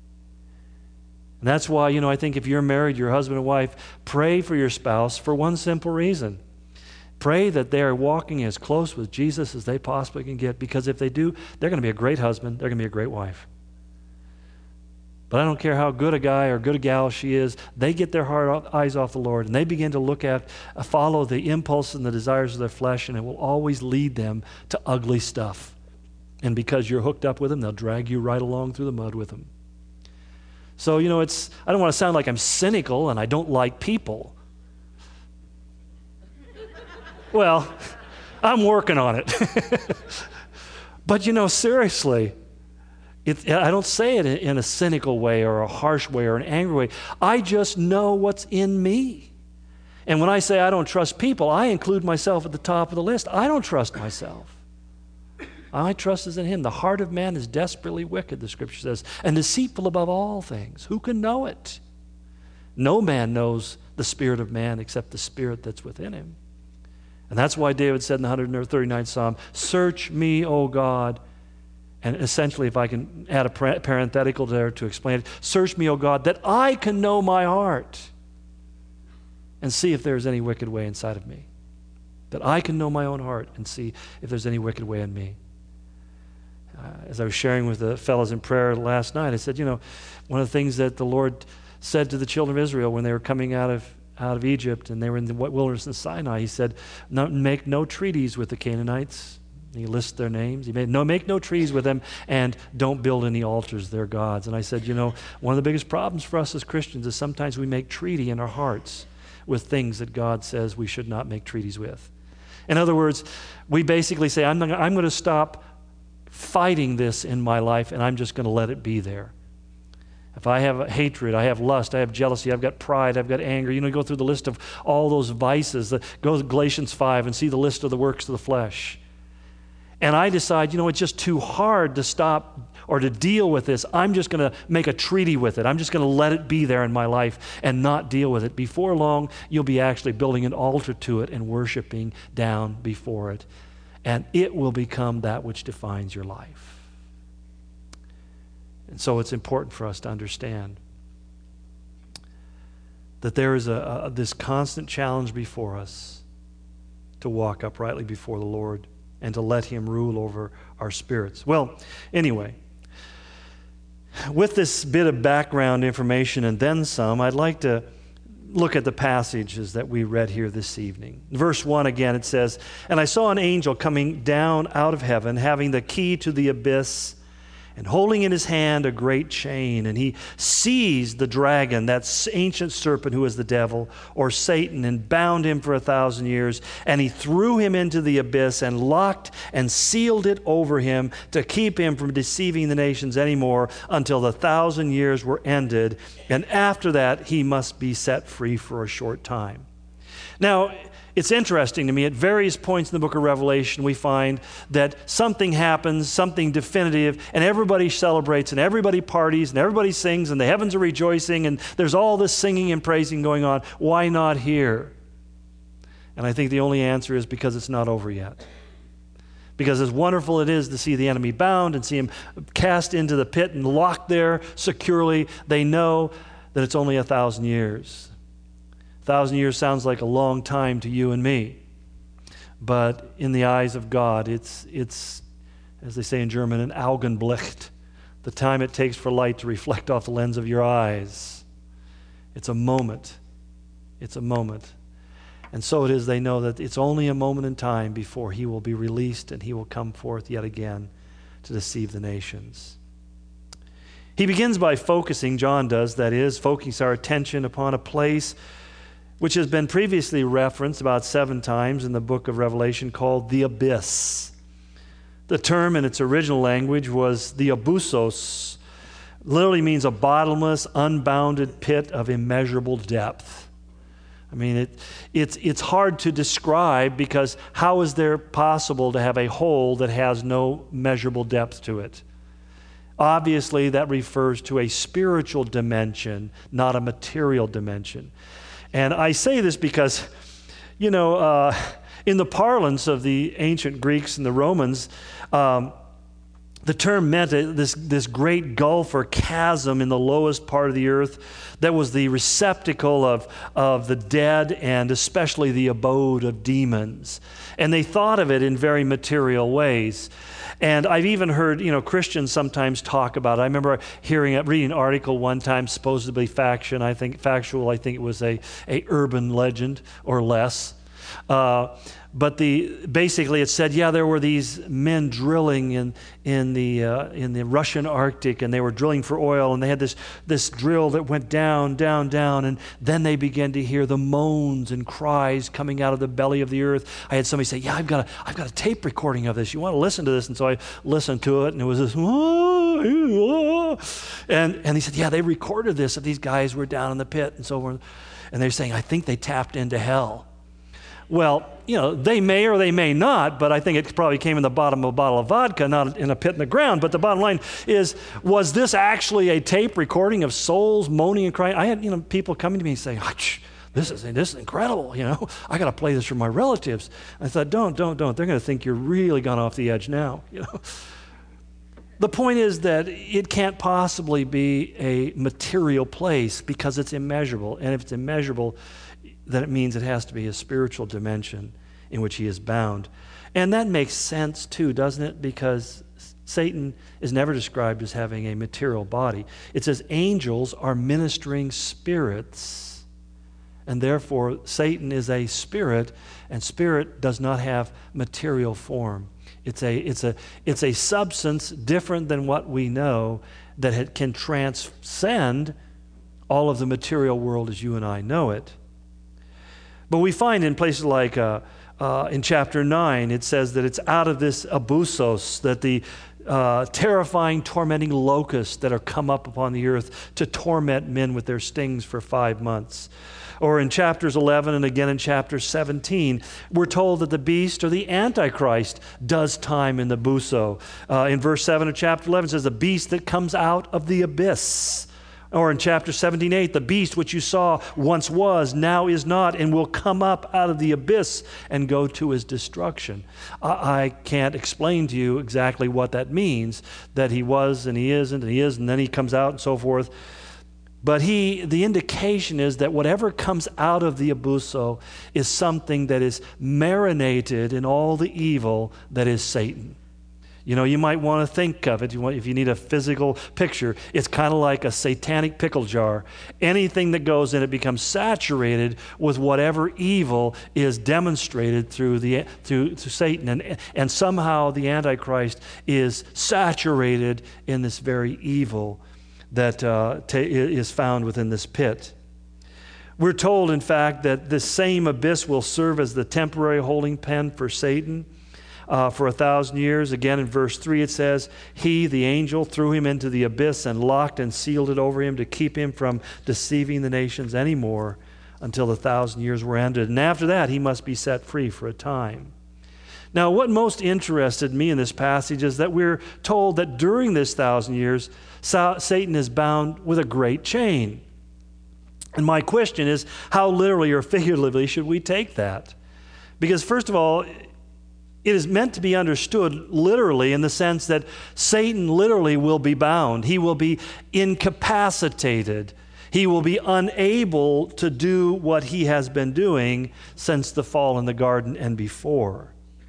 And that's why, you know, I think if you're married, your husband and wife, pray for your spouse for one simple reason. Pray that they are walking as close with Jesus as they possibly can get, because if they do, they're going to be a great husband, they're going to be a great wife. But I don't care how good a guy or good a gal she is, they get their heart, eyes off the Lord, and they begin to look at, uh, follow the impulse and the desires of their flesh, and it will always lead them to ugly stuff. And because you're hooked up with them, they'll drag you right along through the mud with them. So, you know, it's, I don't want to sound like I'm cynical and I don't like people. Well, I'm working on it. But, you know, seriously, it, I don't say it in a cynical way or a harsh way or an angry way. I just know what's in me. And when I say I don't trust people, I include myself at the top of the list. I don't trust myself. My trust is in him. The heart of man is desperately wicked, the scripture says, and deceitful above all things. Who can know it? No man knows the spirit of man except the spirit that's within him. And that's why David said in the one hundred thirty-ninth Psalm, search me, O God. And essentially, if I can add a parenthetical there to explain it, search me, O God, that I can know my heart and see if there's any wicked way inside of me. That I can know my own heart and see if there's any wicked way in me. Uh, as I was sharing with the fellows in prayer last night, I said, you know, one of the things that the Lord said to the children of Israel when they were coming out of out of Egypt and they were in the wilderness in Sinai, he said, no, make no treaties with the Canaanites. He lists their names. He made no make no treaties with them, and don't build any altars, their gods. And I said, you know, one of the biggest problems for us as Christians is sometimes we make treaty in our hearts with things that God says we should not make treaties with. In other words, we basically say, I'm, not, I'm going to stop fighting this in my life, and I'm just going to let it be there. If I have hatred, I have lust, I have jealousy, I've got pride, I've got anger. You know, you go through the list of all those vices. Go to Galatians five and see the list of the works of the flesh. And I decide, you know, it's just too hard to stop or to deal with this. I'm just going to make a treaty with it. I'm just going to let it be there in my life and not deal with it. Before long, you'll be actually building an altar to it and worshiping down before it. And it will become that which defines your life. And so it's important for us to understand that there is a, a this constant challenge before us to walk uprightly before the Lord and to let him rule over our spirits. Well, anyway, with this bit of background information and then some, I'd like to look at the passages that we read here this evening. Verse one again, it says, and I saw an angel coming down out of heaven, having the key to the abyss, and holding in his hand a great chain. And he seized the dragon, that ancient serpent who is the devil, or Satan, and bound him for a thousand years. And he threw him into the abyss and locked and sealed it over him to keep him from deceiving the nations anymore until the thousand years were ended. And after that, he must be set free for a short time. Now, it's interesting to me, at various points in the book of Revelation, we find that something happens, something definitive, and everybody celebrates, and everybody parties, and everybody sings, and the heavens are rejoicing, and there's all this singing and praising going on. Why not here? And I think the only answer is because it's not over yet. Because as wonderful it is to see the enemy bound and see him cast into the pit and locked there securely, they know that it's only a thousand years. A thousand years sounds like a long time to you and me. But in the eyes of God, it's, it's as they say in German, an Augenblick, the time it takes for light to reflect off the lens of your eyes. It's a moment. It's a moment. And so it is, they know that it's only a moment in time before he will be released and he will come forth yet again to deceive the nations. He begins by focusing, John does, that is, focusing our attention upon a place which has been previously referenced about seven times in the book of Revelation, called the abyss. The term in its original language was the abyssos. Literally means a bottomless, unbounded pit of immeasurable depth. I mean, it, it's, it's hard to describe, because how is there possible to have a hole that has no measurable depth to it? Obviously, that refers to a spiritual dimension, not a material dimension. And I say this because, you know, uh, in the parlance of the ancient Greeks and the Romans, um, the term meant a, this, this great gulf or chasm in the lowest part of the earth that was the receptacle of, of the dead and especially the abode of demons. And they thought of it in very material ways. And I've even heard, you know, Christians sometimes talk about it. I remember hearing, reading an article one time, supposedly faction, I think factual, I think it was a, a urban legend or less. Uh, but the basically it said, yeah, there were these men drilling in in the uh, in the Russian Arctic, and they were drilling for oil, and they had this this drill that went down, down, down, and then they began to hear the moans and cries coming out of the belly of the earth. I had somebody say, yeah, I've got a I've got a tape recording of this. You want to listen to this? And so I listened to it, and it was this, and and he said, yeah, they recorded this of these guys were down in the pit and so forth, and they're saying, I think they tapped into hell. Well, you know, they may or they may not, but I think it probably came in the bottom of a bottle of vodka, not in a pit in the ground. But the bottom line is, was this actually a tape recording of souls moaning and crying? I had, you know, people coming to me and saying, this is, this is incredible, you know. I got to play this for my relatives. I thought, don't, don't, don't. They're going to think you're really gone off the edge now, you know. The point is that it can't possibly be a material place because it's immeasurable. And if it's immeasurable, then it means it has to be a spiritual dimension in which he is bound. And that makes sense too, doesn't it? Because Satan is never described as having a material body. It says angels are ministering spirits. And therefore, Satan is a spirit, and spirit does not have material form. It's a, it's a, it's a substance different than what we know that it can transcend all of the material world as you and I know it. But we find in places like uh, uh, in chapter nine, it says that it's out of this abusos, that the uh, terrifying, tormenting locusts that are come up upon the earth to torment men with their stings for five months. Or in chapters eleven and again in chapter seventeen, we're told that the beast or the Antichrist does time in the buso. Uh, in verse seven of chapter eleven, it says, the beast that comes out of the abyss. Or in chapter seventeen eight, the beast which you saw once was, now is not, and will come up out of the abyss and go to his destruction. I, I can't explain to you exactly what that means, that he was and he isn't and he is and then he comes out and so forth. But he, the indication is that whatever comes out of the abuso is something that is marinated in all the evil that is Satan. You know, you might want to think of it, you want, if you need a physical picture, it's kind of like a satanic pickle jar. Anything that goes in it becomes saturated with whatever evil is demonstrated through the through, through Satan. And, and somehow the Antichrist is saturated in this very evil that uh, t- is found within this pit. We're told, in fact, that this same abyss will serve as the temporary holding pen for Satan uh, for a thousand years. Again, in verse three, it says, he, the angel, threw him into the abyss and locked and sealed it over him to keep him from deceiving the nations anymore until the thousand years were ended. And after that, he must be set free for a time. Now, what most interested me in this passage is that we're told that during this thousand years, Satan is bound with a great chain. And my question is, how literally or figuratively should we take that? Because first of all, it is meant to be understood literally in the sense that Satan literally will be bound. He will be incapacitated. He will be unable to do what he has been doing since the fall in the garden and before.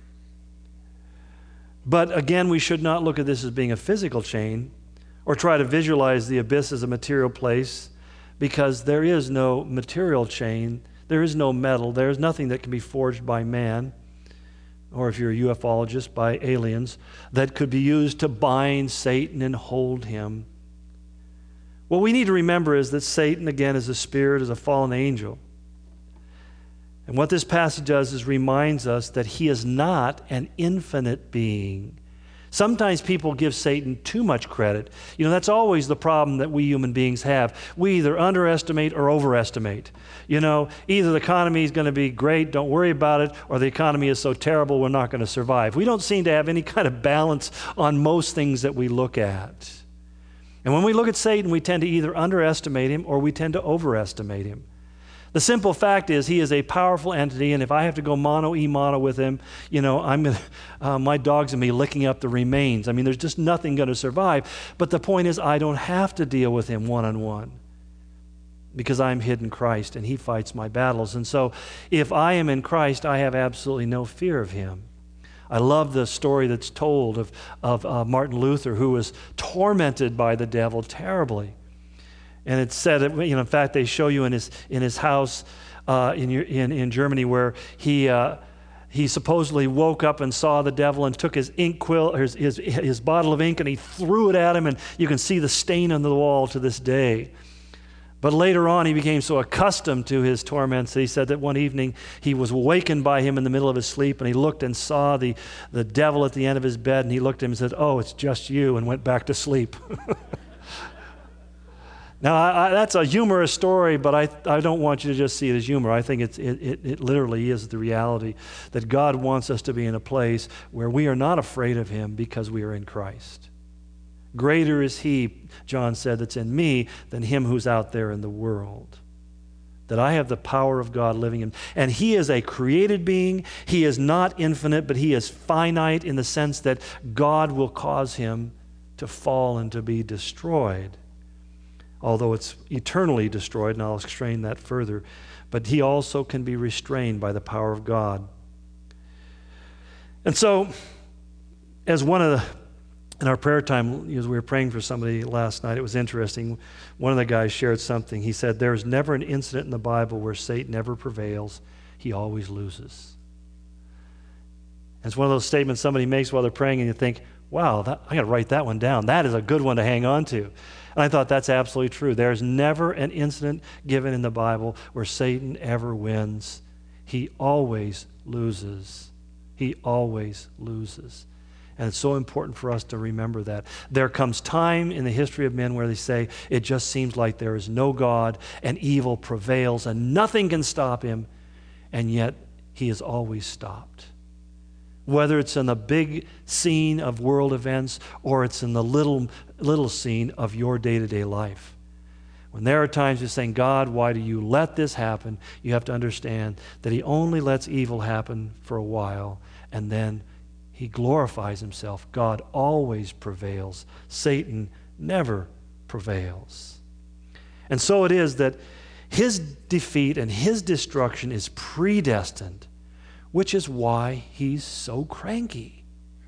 But again, we should not look at this as being a physical chain or try to visualize the abyss as a material place, because there is no material chain, there is no metal, there is nothing that can be forged by man, or if you're a ufologist, by aliens, that could be used to bind Satan and hold him. What we need to remember is that Satan, again, is a spirit, is a fallen angel. And what this passage does is reminds us that he is not an infinite being. Sometimes people give Satan too much credit. You know, that's always the problem that we human beings have. We either underestimate or overestimate. You know, either the economy is going to be great, don't worry about it, or the economy is so terrible we're not going to survive. We don't seem to have any kind of balance on most things that we look at. And when we look at Satan, we tend to either underestimate him or we tend to overestimate him. The simple fact is he is a powerful entity, and if I have to go mono e mono with him, you know, I'm gonna, uh, my dog's going to be licking up the remains. I mean, there's just nothing going to survive. But the point is, I don't have to deal with him one-on-one because I'm hid in Christ, and he fights my battles. And so if I am in Christ, I have absolutely no fear of him. I love the story that's told of, of uh, Martin Luther, who was tormented by the devil terribly. And it's said, you know, in fact, they show you in his in his house uh, in, your, in in Germany where he uh, he supposedly woke up and saw the devil and took his ink quill, his, his his bottle of ink, and he threw it at him, and you can see the stain on the wall to this day. But later on, he became so accustomed to his torments that he said that one evening he was awakened by him in the middle of his sleep, and he looked and saw the the devil at the end of his bed, and he looked at him and said, "Oh, it's just you," and went back to sleep. Now, I, I, that's a humorous story, but I, I don't want you to just see it as humor. I think it's, it, it, it literally is the reality that God wants us to be in a place where we are not afraid of him because we are in Christ. Greater is he, John said, that's in me than him who's out there in the world. That I have the power of God living in him. And he is a created being. He is not infinite, but he is finite in the sense that God will cause him to fall and to be destroyed. Although it's eternally destroyed, and I'll explain that further. But he also can be restrained by the power of God. And so, as one of the, in our prayer time, as we were praying for somebody last night, it was interesting. One of the guys shared something. He said, there's never an incident in the Bible where Satan ever prevails. He always loses. And it's one of those statements somebody makes while they're praying, and you think, wow, that, I got to write that one down. That is a good one to hang on to. And I thought that's absolutely true. There's never an incident given in the Bible where Satan ever wins. He always loses. He always loses. And it's so important for us to remember that. There comes time in the history of men where they say, it just seems like there is no God and evil prevails and nothing can stop him. And yet he is always stopped. Whether it's in the big scene of world events or it's in the little, little scene of your day-to-day life. When there are times you're saying, God, why do you let this happen? You have to understand that he only lets evil happen for a while, and then he glorifies himself. God always prevails. Satan never prevails. And so it is that his defeat and his destruction is predestined, which is why he's so cranky.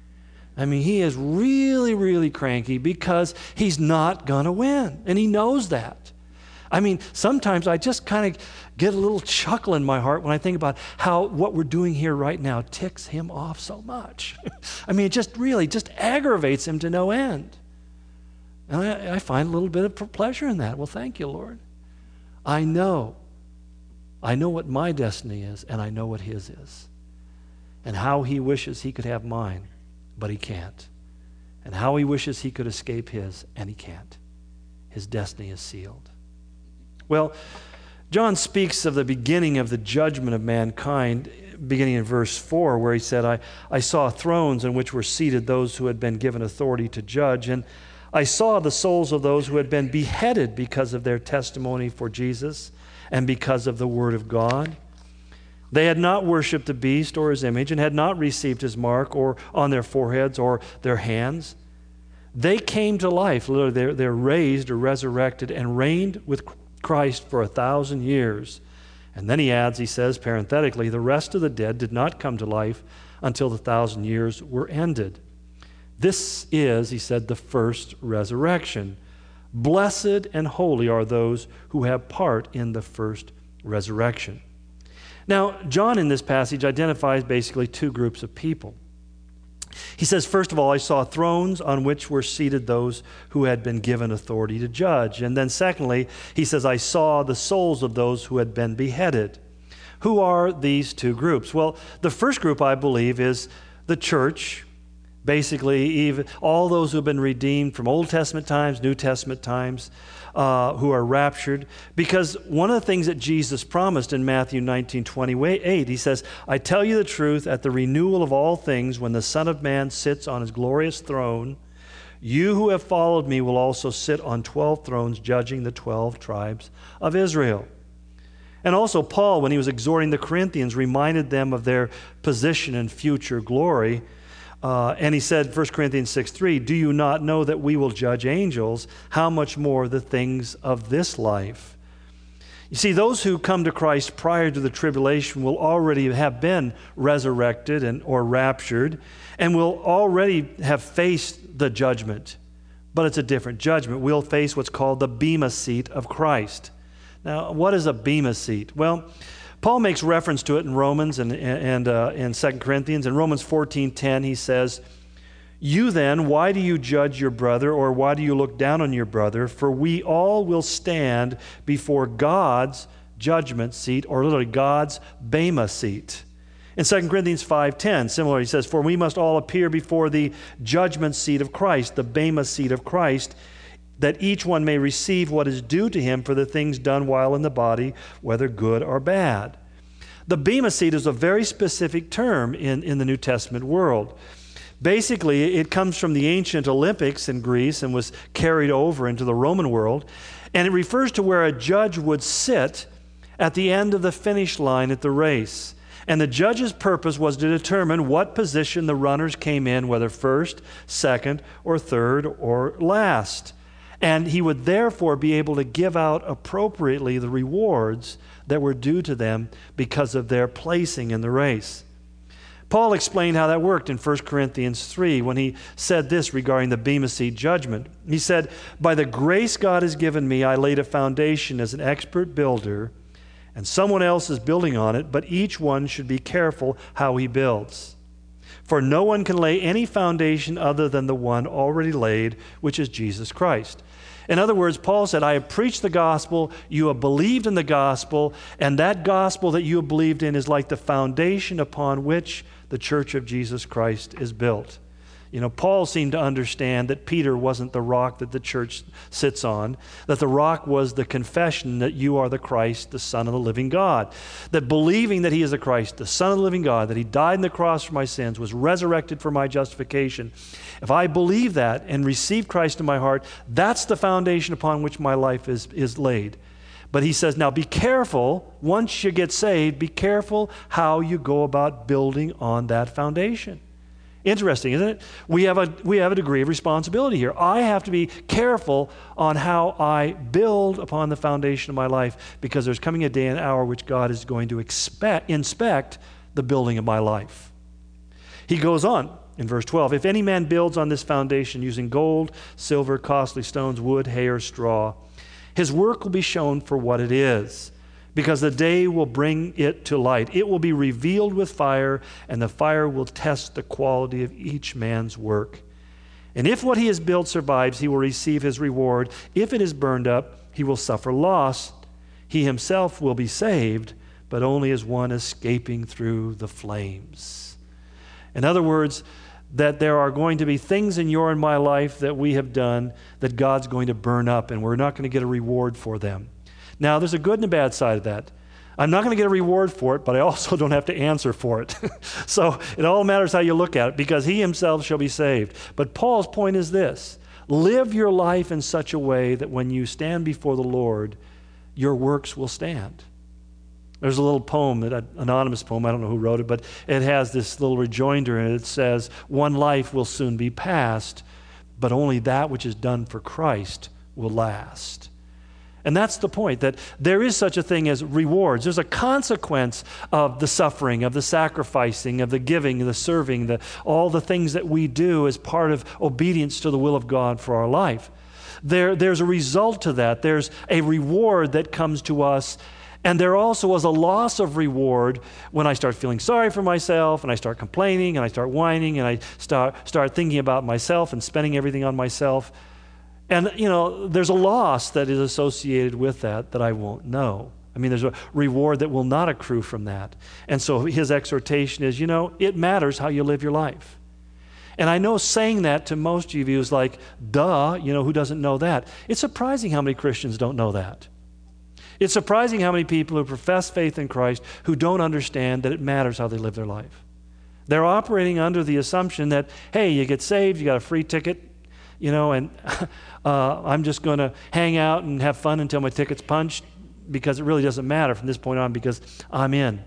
I mean, he is really, really cranky because he's not going to win, and he knows that. I mean, sometimes I just kind of get a little chuckle in my heart when I think about how what we're doing here right now ticks him off so much. I mean, it just really just aggravates him to no end. And I, I find a little bit of pleasure in that. Well, thank you, Lord. I know. I know what my destiny is, and I know what his is. And how he wishes he could have mine, but he can't. And how he wishes he could escape his, and he can't. His destiny is sealed. Well, John speaks of the beginning of the judgment of mankind, beginning in verse four, where he said, I, I saw thrones in which were seated those who had been given authority to judge, and I saw the souls of those who had been beheaded because of their testimony for Jesus and because of the word of God. They had not worshipped the beast or his image and had not received his mark or on their foreheads or their hands. They came to life. Literally, they're, they're raised or resurrected and reigned with Christ for a thousand years. And then he adds, he says parenthetically, the rest of the dead did not come to life until the thousand years were ended. This is, he said, the first resurrection. Blessed and holy are those who have part in the first resurrection. Now, John in this passage identifies basically two groups of people. He says, first of all, I saw thrones on which were seated those who had been given authority to judge. And then secondly, he says, I saw the souls of those who had been beheaded. Who are these two groups? Well, the first group, I believe, is the church. Basically, even all those who have been redeemed from Old Testament times, New Testament times, uh, who are raptured. Because one of the things that Jesus promised in Matthew nineteen twenty-eight, he says, I tell you the truth, at the renewal of all things, when the Son of Man sits on his glorious throne, you who have followed me will also sit on twelve thrones, judging the twelve tribes of Israel. And also Paul, when he was exhorting the Corinthians, reminded them of their position and future glory. Uh, and he said, First Corinthians six three, do you not know that we will judge angels? How much more the things of this life? You see, those who come to Christ prior to the tribulation will already have been resurrected and or raptured and will already have faced the judgment. But it's a different judgment. We'll face what's called the Bema seat of Christ. Now, what is a Bema seat? Well, Paul makes reference to it in Romans and, and uh, in Second Corinthians. In Romans fourteen ten, he says, you then, why do you judge your brother, or why do you look down on your brother? For we all will stand before God's judgment seat, or literally God's Bema seat. In Second Corinthians five ten, similarly, he says, for we must all appear before the judgment seat of Christ, the Bema seat of Christ, that each one may receive what is due to him for the things done while in the body, whether good or bad. The bema seat is a very specific term in, in the New Testament world. Basically, it comes from the ancient Olympics in Greece and was carried over into the Roman world, and it refers to where a judge would sit at the end of the finish line at the race. And the judge's purpose was to determine what position the runners came in, whether first, second, or third, or last. And he would therefore be able to give out appropriately the rewards that were due to them because of their placing in the race. Paul explained how that worked in First Corinthians three when he said this regarding the bema seat judgment. He said, "By the grace God has given me, I laid a foundation as an expert builder, and someone else is building on it, but each one should be careful how he builds. For no one can lay any foundation other than the one already laid, which is Jesus Christ." In other words, Paul said, I have preached the gospel, you have believed in the gospel, and that gospel that you have believed in is like the foundation upon which the church of Jesus Christ is built. You know, Paul seemed to understand that Peter wasn't the rock that the church sits on, that the rock was the confession that you are the Christ, the Son of the living God. That believing that he is the Christ, the Son of the living God, that he died on the cross for my sins, was resurrected for my justification. If I believe that and receive Christ in my heart, that's the foundation upon which my life is, is laid. But he says, now be careful, once you get saved, be careful how you go about building on that foundation. Interesting, isn't it? We have a we have a degree of responsibility here. I have to be careful on how I build upon the foundation of my life, because there's coming a day and hour which God is going to expect, inspect the building of my life. He goes on in verse twelve, if any man builds on this foundation using gold, silver, costly stones, wood, hay, or straw, his work will be shown for what it is, because the day will bring it to light. It will be revealed with fire, and the fire will test the quality of each man's work. And if what he has built survives, he will receive his reward. If it is burned up, he will suffer loss. He himself will be saved, but only as one escaping through the flames. In other words, that there are going to be things in your and my life that we have done that God's going to burn up, and we're not going to get a reward for them. Now, there's a good and a bad side of that. I'm not going to get a reward for it, but I also don't have to answer for it. So it all matters how you look at it, because he himself shall be saved. But Paul's point is this: live your life in such a way that when you stand before the Lord, your works will stand. There's a little poem, an anonymous poem, I don't know who wrote it, but it has this little rejoinder in it. It says, one life will soon be past, but only that which is done for Christ will last. And that's the point, that there is such a thing as rewards. There's a consequence of the suffering, of the sacrificing, of the giving, the serving, the, all the things that we do as part of obedience to the will of God for our life. There, there's a result to that. There's a reward that comes to us. And there also was a loss of reward when I start feeling sorry for myself, and I start complaining, and I start whining, and I start, start thinking about myself and spending everything on myself. And, you know, there's a loss that is associated with that that I won't know. I mean, there's a reward that will not accrue from that. And so his exhortation is, you know, it matters how you live your life. And I know saying that to most of you is like, duh, you know, who doesn't know that? It's surprising how many Christians don't know that. It's surprising how many people who profess faith in Christ who don't understand that it matters how they live their life. They're operating under the assumption that, hey, you get saved, you got a free ticket, you know, and uh, I'm just going to hang out and have fun until my ticket's punched, because it really doesn't matter from this point on, because I'm in.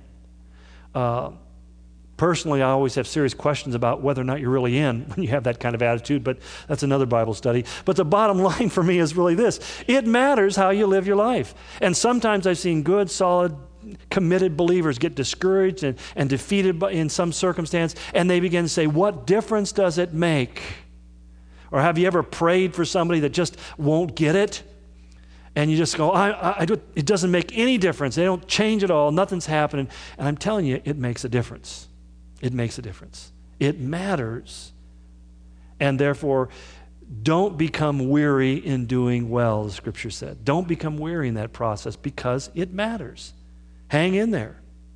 Uh, personally, I always have serious questions about whether or not you're really in when you have that kind of attitude, but that's another Bible study. But the bottom line for me is really this: it matters how you live your life. And sometimes I've seen good, solid, committed believers get discouraged and, and defeated by, in some circumstance, and they begin to say, what difference does it make? Or have you ever prayed for somebody that just won't get it? And you just go, I, I, I do, it doesn't make any difference. They don't change at all. Nothing's happening. And I'm telling you, it makes a difference. It makes a difference. It matters. And therefore, don't become weary in doing well, the Scripture said. Don't become weary in that process, because it matters. Hang in there.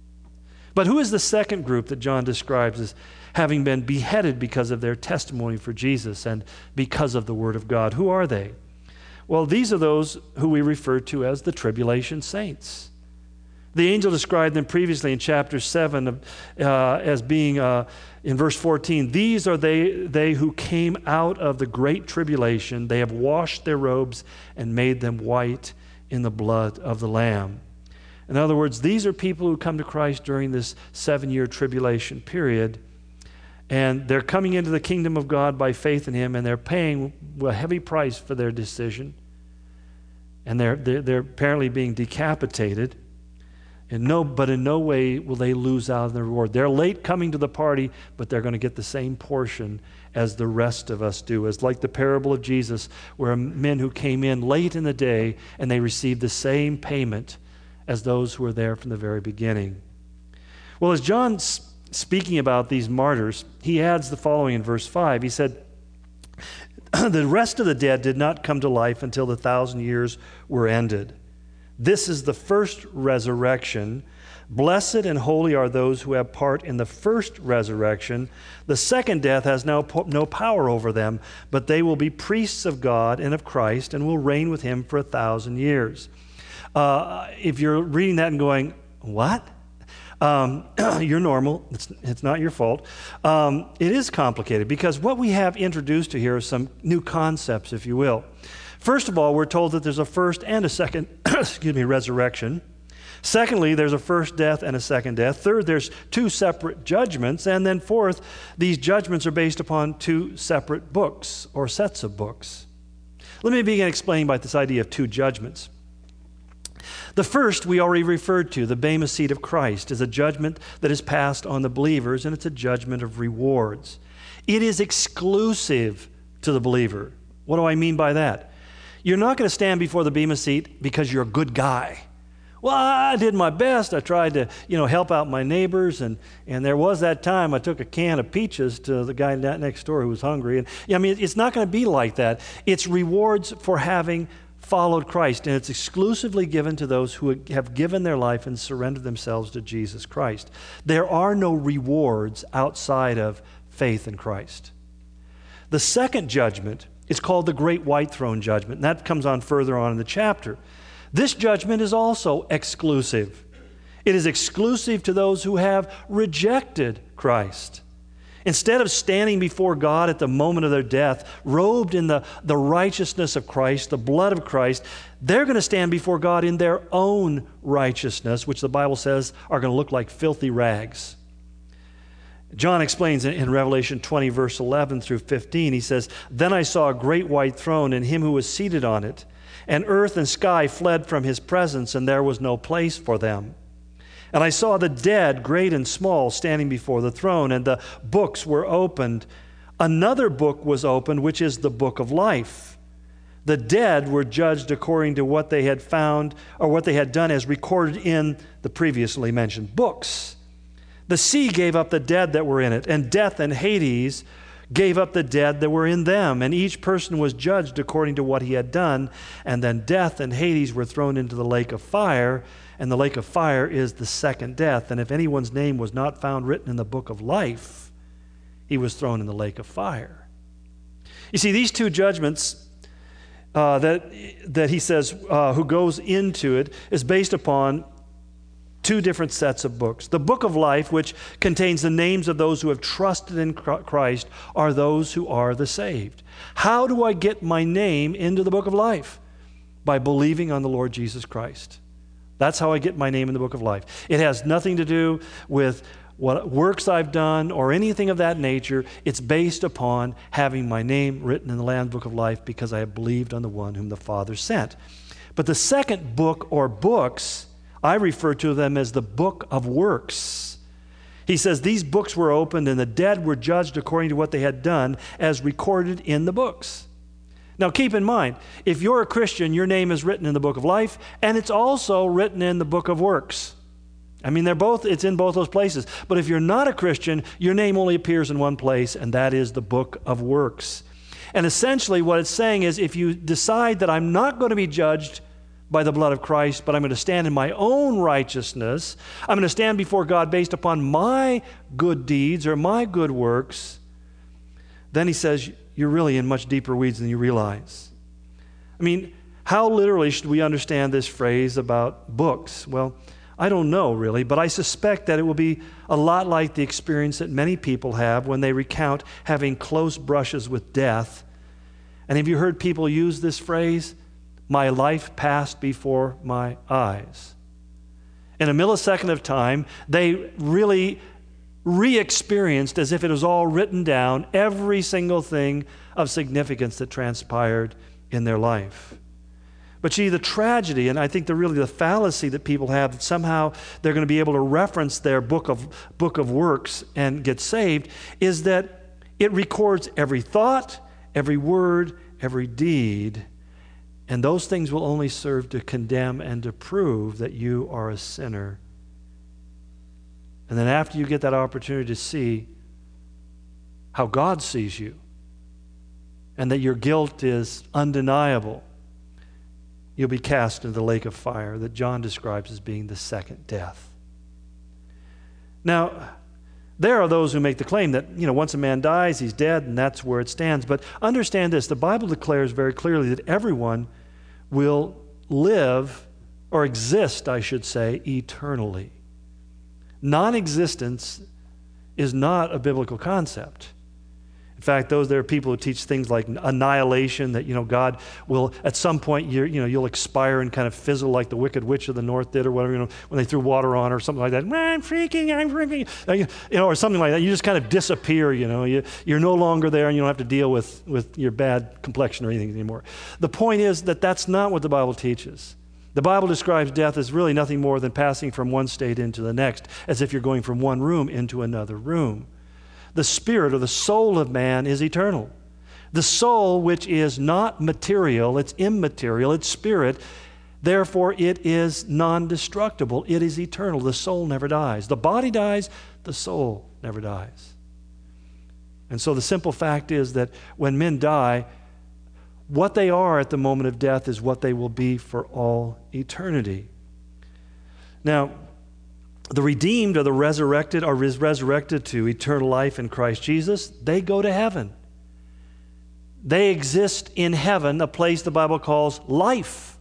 But who is the second group that John describes as having been beheaded because of their testimony for Jesus and because of the Word of God? Who are they? Well, these are those who we refer to as the tribulation saints. The angel described them previously in chapter seven of, uh, as being, uh, in verse fourteen, these are they, they who came out of the great tribulation. They have washed their robes and made them white in the blood of the Lamb. In other words, these are people who come to Christ during this seven-year tribulation period, and they're coming into the kingdom of God by faith in Him, and they're paying a heavy price for their decision, and they're, they're, they're apparently being decapitated. And no, but in no way will they lose out on the reward. They're late coming to the party, but they're going to get the same portion as the rest of us do. It's like the parable of Jesus, where men who came in late in the day and they received the same payment as those who were there from the very beginning. Well, as John's speaking about these martyrs, he adds the following in verse five. He said, the rest of the dead did not come to life until the thousand years were ended. This is the first resurrection. Blessed and holy are those who have part in the first resurrection. The second death has no, no power over them, but they will be priests of God and of Christ and will reign with Him for a thousand years. Uh, if you're reading that and going, what? Um, you're normal. It's, it's not your fault. Um, it is complicated because what we have introduced to here are some new concepts, if you will. First of all, we're told that there's a first and a second, excuse me, resurrection. Secondly, there's a first death and a second death. Third, there's two separate judgments. And then fourth, these judgments are based upon two separate books or sets of books. Let me begin explaining about this idea of two judgments. The first we already referred to, the Bema Seat of Christ, is a judgment that is passed on the believers, and it's a judgment of rewards. It is exclusive to the believer. What do I mean by that? You're not going to stand before the Bema Seat because you're a good guy. Well, I did my best. I tried to, you know, help out my neighbors, and, and there was that time I took a can of peaches to the guy next door who was hungry. And I mean, it's not going to be like that. It's rewards for having followed Christ, and it's exclusively given to those who have given their life and surrendered themselves to Jesus Christ. There are no rewards outside of faith in Christ. The second judgment is called the Great White Throne Judgment, and that comes on further on in the chapter. This judgment is also exclusive. It is exclusive to those who have rejected Christ. Instead of standing before God at the moment of their death, robed in the, the righteousness of Christ, the blood of Christ, they're going to stand before God in their own righteousness, which the Bible says are going to look like filthy rags. John explains in Revelation twenty, verse eleven through fifteen, he says, "Then I saw a great white throne and him who was seated on it, and earth and sky fled from his presence, and there was no place for them. And I saw the dead, great and small, standing before the throne, and the books were opened. Another book was opened, which is the book of life. The dead were judged according to what they had found, or what they had done as recorded in the previously mentioned books. The sea gave up the dead that were in it, and death and Hades gave up the dead that were in them, and each person was judged according to what he had done. And then death and Hades were thrown into the lake of fire, and the lake of fire is the second death. And if anyone's name was not found written in the book of life, he was thrown in the lake of fire." You see, these two judgments uh, that, that he says uh, who goes into it is based upon two different sets of books. The book of life, which contains the names of those who have trusted in Christ, are those who are the saved. How do I get my name into the book of life? By believing on the Lord Jesus Christ. That's how I get my name in the book of life. It has nothing to do with what works I've done or anything of that nature. It's based upon having my name written in the Lamb's book of life because I have believed on the one whom the Father sent. But the second book or books, I refer to them as the book of works. He says these books were opened and the dead were judged according to what they had done as recorded in the books. Now keep in mind, if you're a Christian, your name is written in the book of life, and it's also written in the book of works. I mean, they're both, it's in both those places. But if you're not a Christian, your name only appears in one place, and that is the book of works. And essentially what it's saying is, if you decide that I'm not going to be judged by the blood of Christ, but I'm going to stand in my own righteousness, I'm going to stand before God based upon my good deeds or my good works, then he says, you're really in much deeper weeds than you realize. I mean, How literally should we understand this phrase about books? Well, I don't know really, but I suspect that it will be a lot like the experience that many people have when they recount having close brushes with death. And have you heard people use this phrase? My life passed before my eyes. In a millisecond of time, they really re-experienced, as if it was all written down, every single thing of significance that transpired in their life. But see, the tragedy, and I think the really the fallacy that people have, that somehow they're going to be able to reference their book of, book of works and get saved, is that it records every thought, every word, every deed, and those things will only serve to condemn and to prove that you are a sinner. And then after you get that opportunity to see how God sees you and that your guilt is undeniable, you'll be cast into the lake of fire that John describes as being the second death. Now, there are those who make the claim that, you know, once a man dies, he's dead, and that's where it stands. But understand this, the Bible declares very clearly that everyone will live, or exist, I should say, eternally. Non-existence is not a biblical concept. In fact, those there are people who teach things like annihilation, that, you know, God will, at some point, you're, you know, you'll expire and kind of fizzle like the Wicked Witch of the North did, or whatever, you know, when they threw water on her, or something like that. I'm freaking, I'm freaking, you know, or something like that. You just kind of disappear, you know. You, you're no longer there, and you don't have to deal with, with your bad complexion or anything anymore. The point is that that's not what the Bible teaches. The Bible describes death as really nothing more than passing from one state into the next, as if you're going from one room into another room. The spirit or the soul of man is eternal. The soul, which is not material, it's immaterial, it's spirit, therefore it is non-destructible. It is eternal. The soul never dies. The body dies, the soul never dies. And so the simple fact is that when men die, what they are at the moment of death is what they will be for all eternity. Now, the redeemed or the resurrected are res- resurrected to eternal life in Christ Jesus. They go to heaven. They exist in heaven, a place the Bible calls life.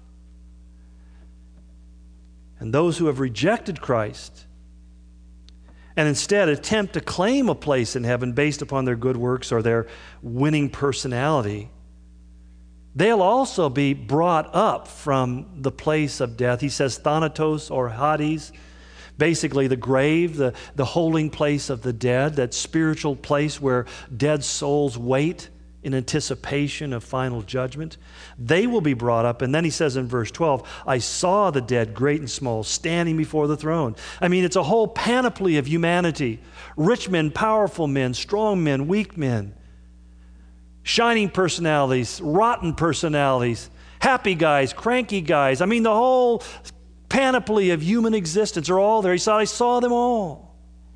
And those who have rejected Christ and instead attempt to claim a place in heaven based upon their good works or their winning personality, they'll also be brought up from the place of death. He says Thanatos or Hades, basically the grave, the, the holding place of the dead, that spiritual place where dead souls wait in anticipation of final judgment. They will be brought up. And then he says in verse twelve, I saw the dead, great and small, standing before the throne. I mean, it's a whole panoply of humanity. Rich men, powerful men, strong men, weak men, shining personalities, rotten personalities, happy guys, cranky guys. I mean, the whole panoply of human existence are all there. He said, I saw them all.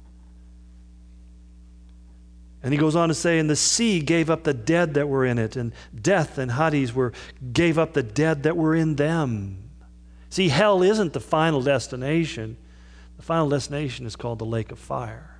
And he goes on to say, and the sea gave up the dead that were in it, and death and Hades were gave up the dead that were in them. See, hell isn't the final destination. The final destination is called the lake of fire.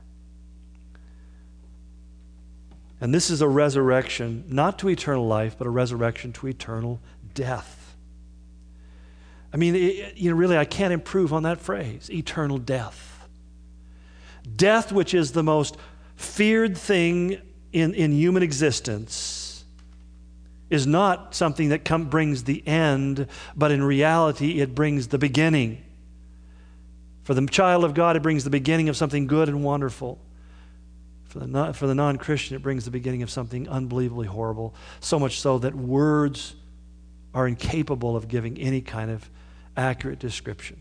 And this is a resurrection, not to eternal life, but a resurrection to eternal death. I mean, it, you know, really, I can't improve on that phrase, eternal death. Death, which is the most feared thing in, in human existence, is not something that come, brings the end, but in reality, it brings the beginning. For the child of God, it brings the beginning of something good and wonderful. For the, non, for the non-Christian, it brings the beginning of something unbelievably horrible, so much so that words are incapable of giving any kind of accurate description.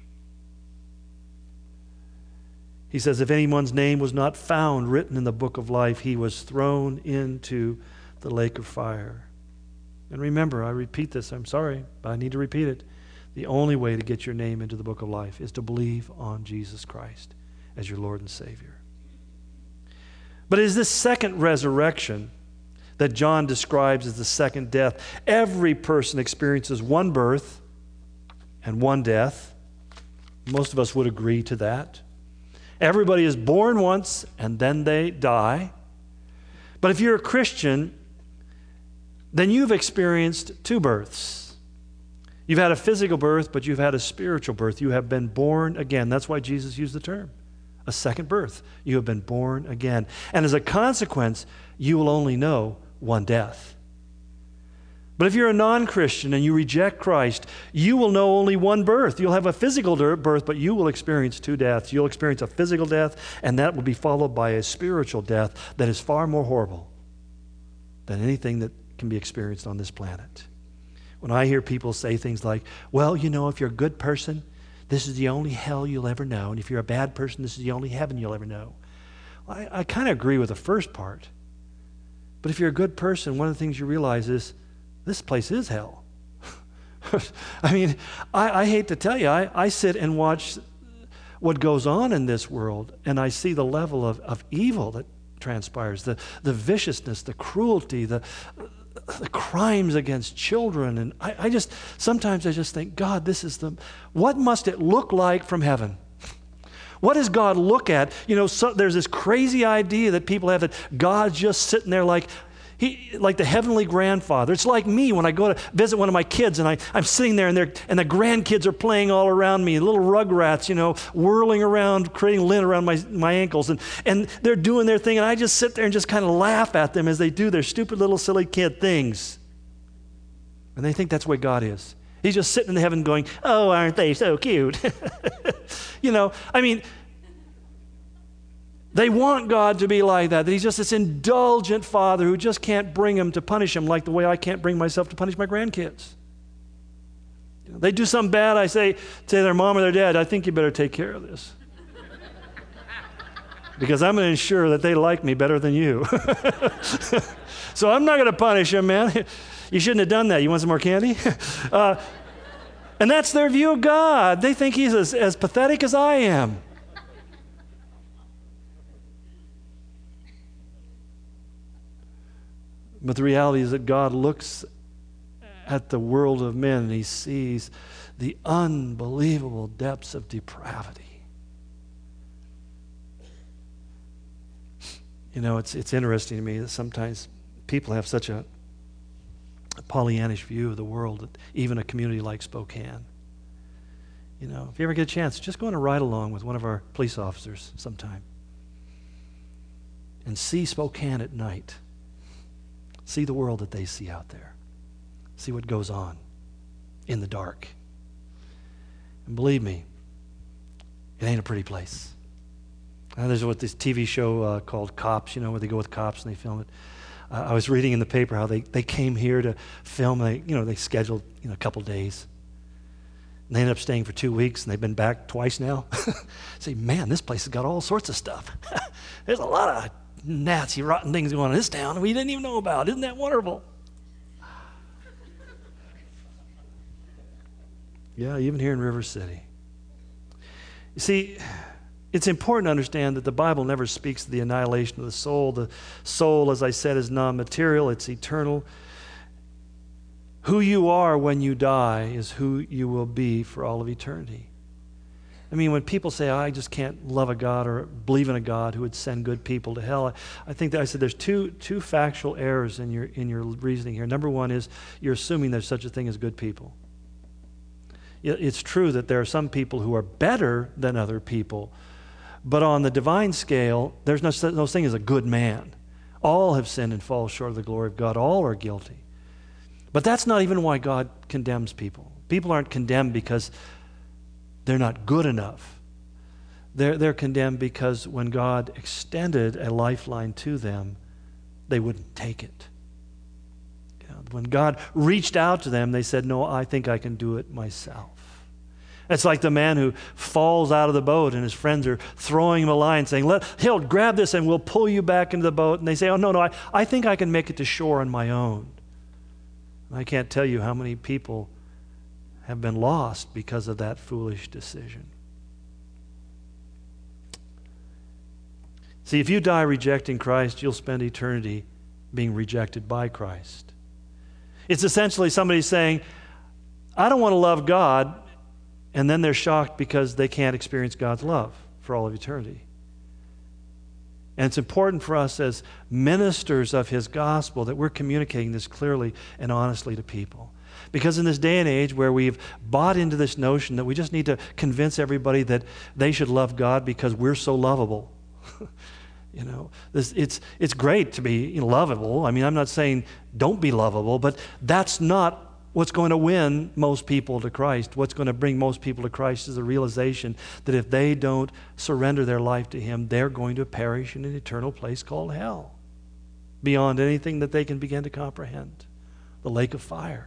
He says, if anyone's name was not found written in the book of life, he was thrown into the lake of fire. And remember, I repeat this, I'm sorry, but I need to repeat it. The only way to get your name into the book of life is to believe on Jesus Christ as your Lord and Savior. But it is this second resurrection that John describes as the second death. Every person experiences one birth and one death. Most of us would agree to that. Everybody is born once and then they die. But if you're a Christian, then you've experienced two births. You've had a physical birth, but you've had a spiritual birth. You have been born again. That's why Jesus used the term, a second birth. You have been born again. And as a consequence, you will only know one death. But if you're a non-Christian and you reject Christ, you will know only one birth. You'll have a physical birth, but you will experience two deaths. You'll experience a physical death, and that will be followed by a spiritual death that is far more horrible than anything that can be experienced on this planet. When I hear people say things like, well, you know, if you're a good person, this is the only hell you'll ever know. And if you're a bad person, this is the only heaven you'll ever know. Well, I, I kind of agree with the first part. But if you're a good person, one of the things you realize is this place is hell. I mean, I, I hate to tell you, I, I sit and watch what goes on in this world, and I see the level of, of evil that transpires, the, the viciousness, the cruelty, the, the crimes against children. And I, I just, sometimes I just think, God, this is the, what must it look like from heaven? What does God look at? You know, so, there's this crazy idea that people have that God's just sitting there like, He, like the heavenly grandfather. It's like me when I go to visit one of my kids and I, I'm sitting there and, they're, and the grandkids are playing all around me, little rugrats, you know, whirling around, creating lint around my, my ankles. And, and they're doing their thing, and I just sit there and just kind of laugh at them as they do their stupid little silly kid things. And they think that's the way God is. He's just sitting in heaven going, oh, aren't they so cute? You know, I mean, they want God to be like that, that he's just this indulgent father who just can't bring them to punish them like the way I can't bring myself to punish my grandkids. You know, they do something bad, I say to their mom or their dad, I think you better take care of this. Because I'm going to ensure that they like me better than you. So I'm not going to punish them, man. You shouldn't have done that. You want some more candy? uh, and that's their view of God. They think he's as, as pathetic as I am. But the reality is that God looks at the world of men and he sees the unbelievable depths of depravity. You know, it's it's interesting to me that sometimes people have such a, a Pollyannish view of the world, that even a community like Spokane. You know, if you ever get a chance, just go on a ride along with one of our police officers sometime and see Spokane at night. See the world that they see out there. See what goes on in the dark. And believe me, it ain't a pretty place. Now, there's what this T V show uh, called Cops, you know, where they go with cops and they film it. Uh, I was reading in the paper how they, they came here to film. They, you know, they scheduled, you know, a couple days. And they ended up staying for two weeks, and they've been back twice now. Say, man, this place has got all sorts of stuff. There's a lot of nasty, rotten things going on in this town we didn't even know about. Isn't that wonderful? Yeah, even here in River City. You see, it's important to understand that the Bible never speaks of the annihilation of the soul. The soul, as I said, is non-material. It's eternal. Who you are when you die is who you will be for all of eternity. I mean, when people say, oh, I just can't love a God or believe in a God who would send good people to hell, I, I think that I said there's two two factual errors in your in your reasoning here. Number one is you're assuming there's such a thing as good people. It's true that there are some people who are better than other people, but on the divine scale, there's no such thing as a good man. All have sinned and fall short of the glory of God. All are guilty. But that's not even why God condemns people. People aren't condemned because they're not good enough. They're, they're condemned because when God extended a lifeline to them, they wouldn't take it. You know, when God reached out to them, they said, no, I think I can do it myself. It's like the man who falls out of the boat and his friends are throwing him a line saying, Let, he'll grab this and we'll pull you back into the boat. And they say, oh, no, no, I, I think I can make it to shore on my own. And I can't tell you how many people have been lost because of that foolish decision. See, if you die rejecting Christ, you'll spend eternity being rejected by Christ. It's essentially somebody saying, I don't want to love God, and then they're shocked because they can't experience God's love for all of eternity. And it's important for us as ministers of His gospel that we're communicating this clearly and honestly to people. Because in this day and age where we've bought into this notion that we just need to convince everybody that they should love God because we're so lovable. You know, this, it's, it's great to be you know, lovable. I mean, I'm not saying don't be lovable, but that's not what's going to win most people to Christ. What's going to bring most people to Christ is the realization that if they don't surrender their life to Him, they're going to perish in an eternal place called hell, beyond anything that they can begin to comprehend, the lake of fire.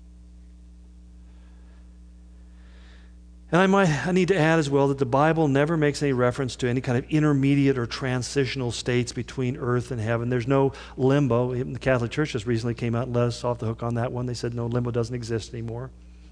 And I might I need to add as well that the Bible never makes any reference to any kind of intermediate or transitional states between earth and heaven. There's no limbo. Even the Catholic Church just recently came out and let us off the hook on that one. They said, no, limbo doesn't exist anymore.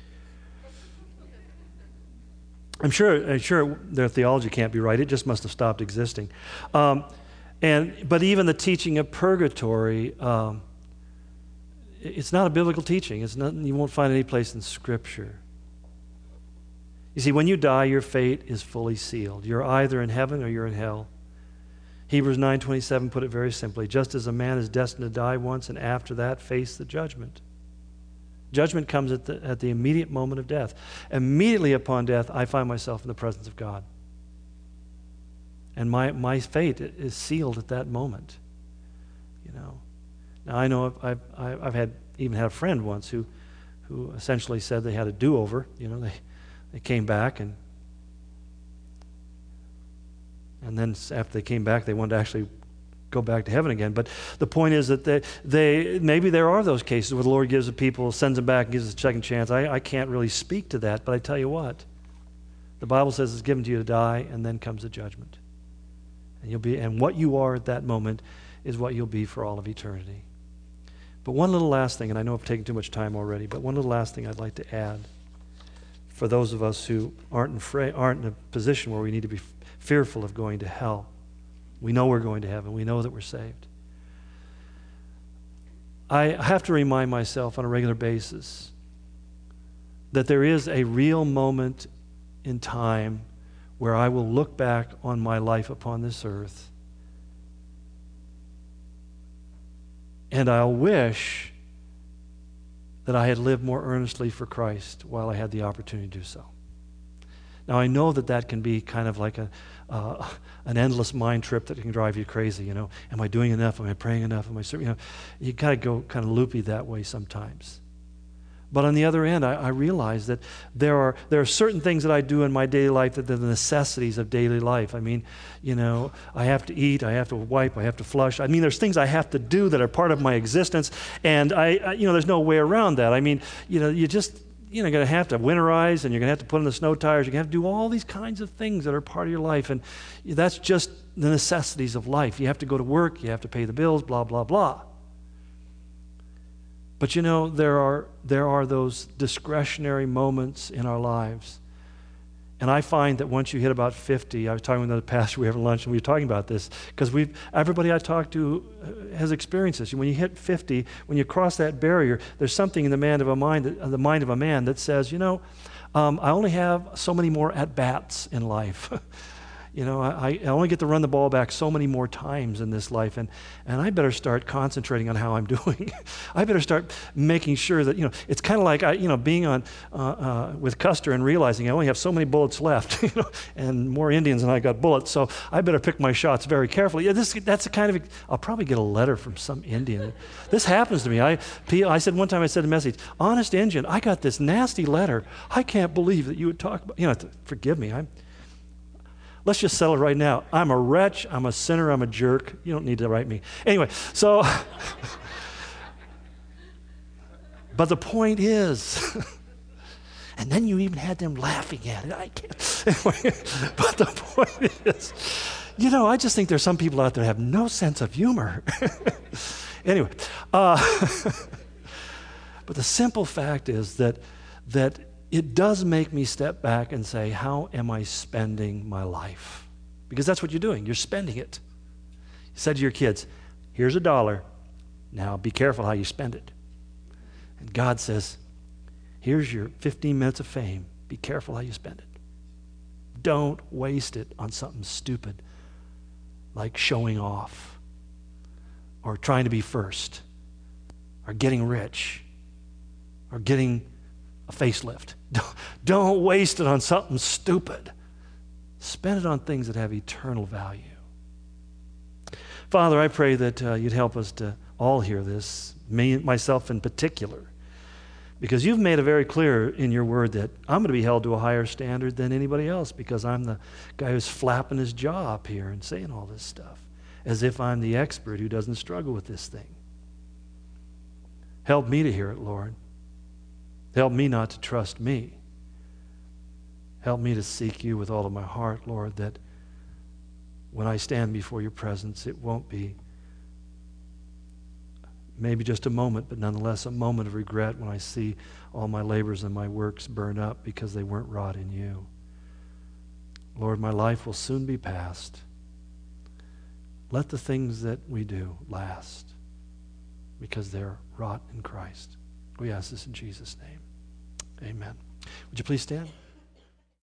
I'm sure, I'm sure their theology can't be right. It just must have stopped existing. Um, and But even the teaching of purgatory, um, it's not a biblical teaching. It's not, you won't find any place in Scripture. You see, when you die, your fate is fully sealed. You're either in heaven or you're in hell. Hebrews nine twenty-seven put it very simply, just as a man is destined to die once and after that face the judgment. Judgment comes at the, at the immediate moment of death. Immediately upon death, I find myself in the presence of God. And my, my fate is sealed at that moment. You know. Now, I know I've, I've, I've had even had a friend once who, who essentially said they had a do-over. You know, they... They came back, and and then after they came back, they wanted to actually go back to heaven again. But the point is that they, they maybe there are those cases where the Lord gives the people, sends them back, and gives us a second chance. I, I can't really speak to that, but I tell you what, the Bible says it's given to you to die, and then comes the judgment. And you'll be, and what you are at that moment is what you'll be for all of eternity. But one little last thing, and I know I've taken too much time already, but one little last thing I'd like to add. For those of us who aren't, afraid, aren't in a position where we need to be f- fearful of going to hell. We know we're going to heaven. We know that we're saved. I have to remind myself on a regular basis that there is a real moment in time where I will look back on my life upon this earth, and I'll wish that I had lived more earnestly for Christ while I had the opportunity to do so. Now, I know that that can be kind of like a, uh, an endless mind trip that can drive you crazy, you know. Am I doing enough? Am I praying enough? Am I serving? You know, you kind of go kind of loopy that way sometimes. But on the other end, I, I realize that there are there are certain things that I do in my daily life that are the necessities of daily life. I mean, you know, I have to eat, I have to wipe, I have to flush. I mean, there's things I have to do that are part of my existence, and I, I you know, there's no way around that. I mean, you know, you just you know, going to have to winterize, and you're going to have to put in the snow tires. You're going to have to do all these kinds of things that are part of your life, and that's just the necessities of life. You have to go to work, you have to pay the bills, blah blah blah. But you know, there are there are those discretionary moments in our lives. And I find that once you hit about fifty, I was talking with another pastor, we were having lunch, and we were talking about this, because we've everybody I talk to has experienced this. When you hit fifty, when you cross that barrier, there's something in the mind of a mind, that, the mind of a man that says, you know, um, I only have so many more at-bats in life. You know, I, I only get to run the ball back so many more times in this life, and, and I better start concentrating on how I'm doing. I better start making sure that, you know, it's kind of like, I, you know, being on uh, uh, with Custer and realizing I only have so many bullets left, you know, and more Indians than I got bullets, so I better pick my shots very carefully. Yeah, this, that's the kind of, I'll probably get a letter from some Indian. This happens to me. I, I said one time, I said a message, honest Indian, I got this nasty letter. I can't believe that you would talk about, you know, forgive me, I'm, let's just settle right now. I'm a wretch. I'm a sinner. I'm a jerk. You don't need to write me. Anyway, so, but the point is, and then you even had them laughing at it. I can't. Anyway, but the point is, you know, I just think there's some people out there that have no sense of humor. Anyway, uh, but the simple fact is that that it does make me step back and say, how am I spending my life? Because that's what you're doing. You're spending it. You said to your kids, here's a dollar. Now be careful how you spend it. And God says, here's your fifteen minutes of fame. Be careful how you spend it. Don't waste it on something stupid like showing off or trying to be first or getting rich or getting a facelift. Don't, don't waste it on something stupid. Spend it on things that have eternal value. Father, I pray that uh, you'd help us to all hear this, me, myself in particular, because you've made it very clear in your word that I'm going to be held to a higher standard than anybody else because I'm the guy who's flapping his jaw up here and saying all this stuff as if I'm the expert who doesn't struggle with this thing. Help me to hear it, Lord. Help me not to trust me. Help me to seek you with all of my heart, Lord, that when I stand before your presence, it won't be maybe just a moment, but nonetheless a moment of regret when I see all my labors and my works burn up because they weren't wrought in you. Lord, my life will soon be past. Let the things that we do last because they're wrought in Christ. We ask this in Jesus' name. Amen. Would you please stand?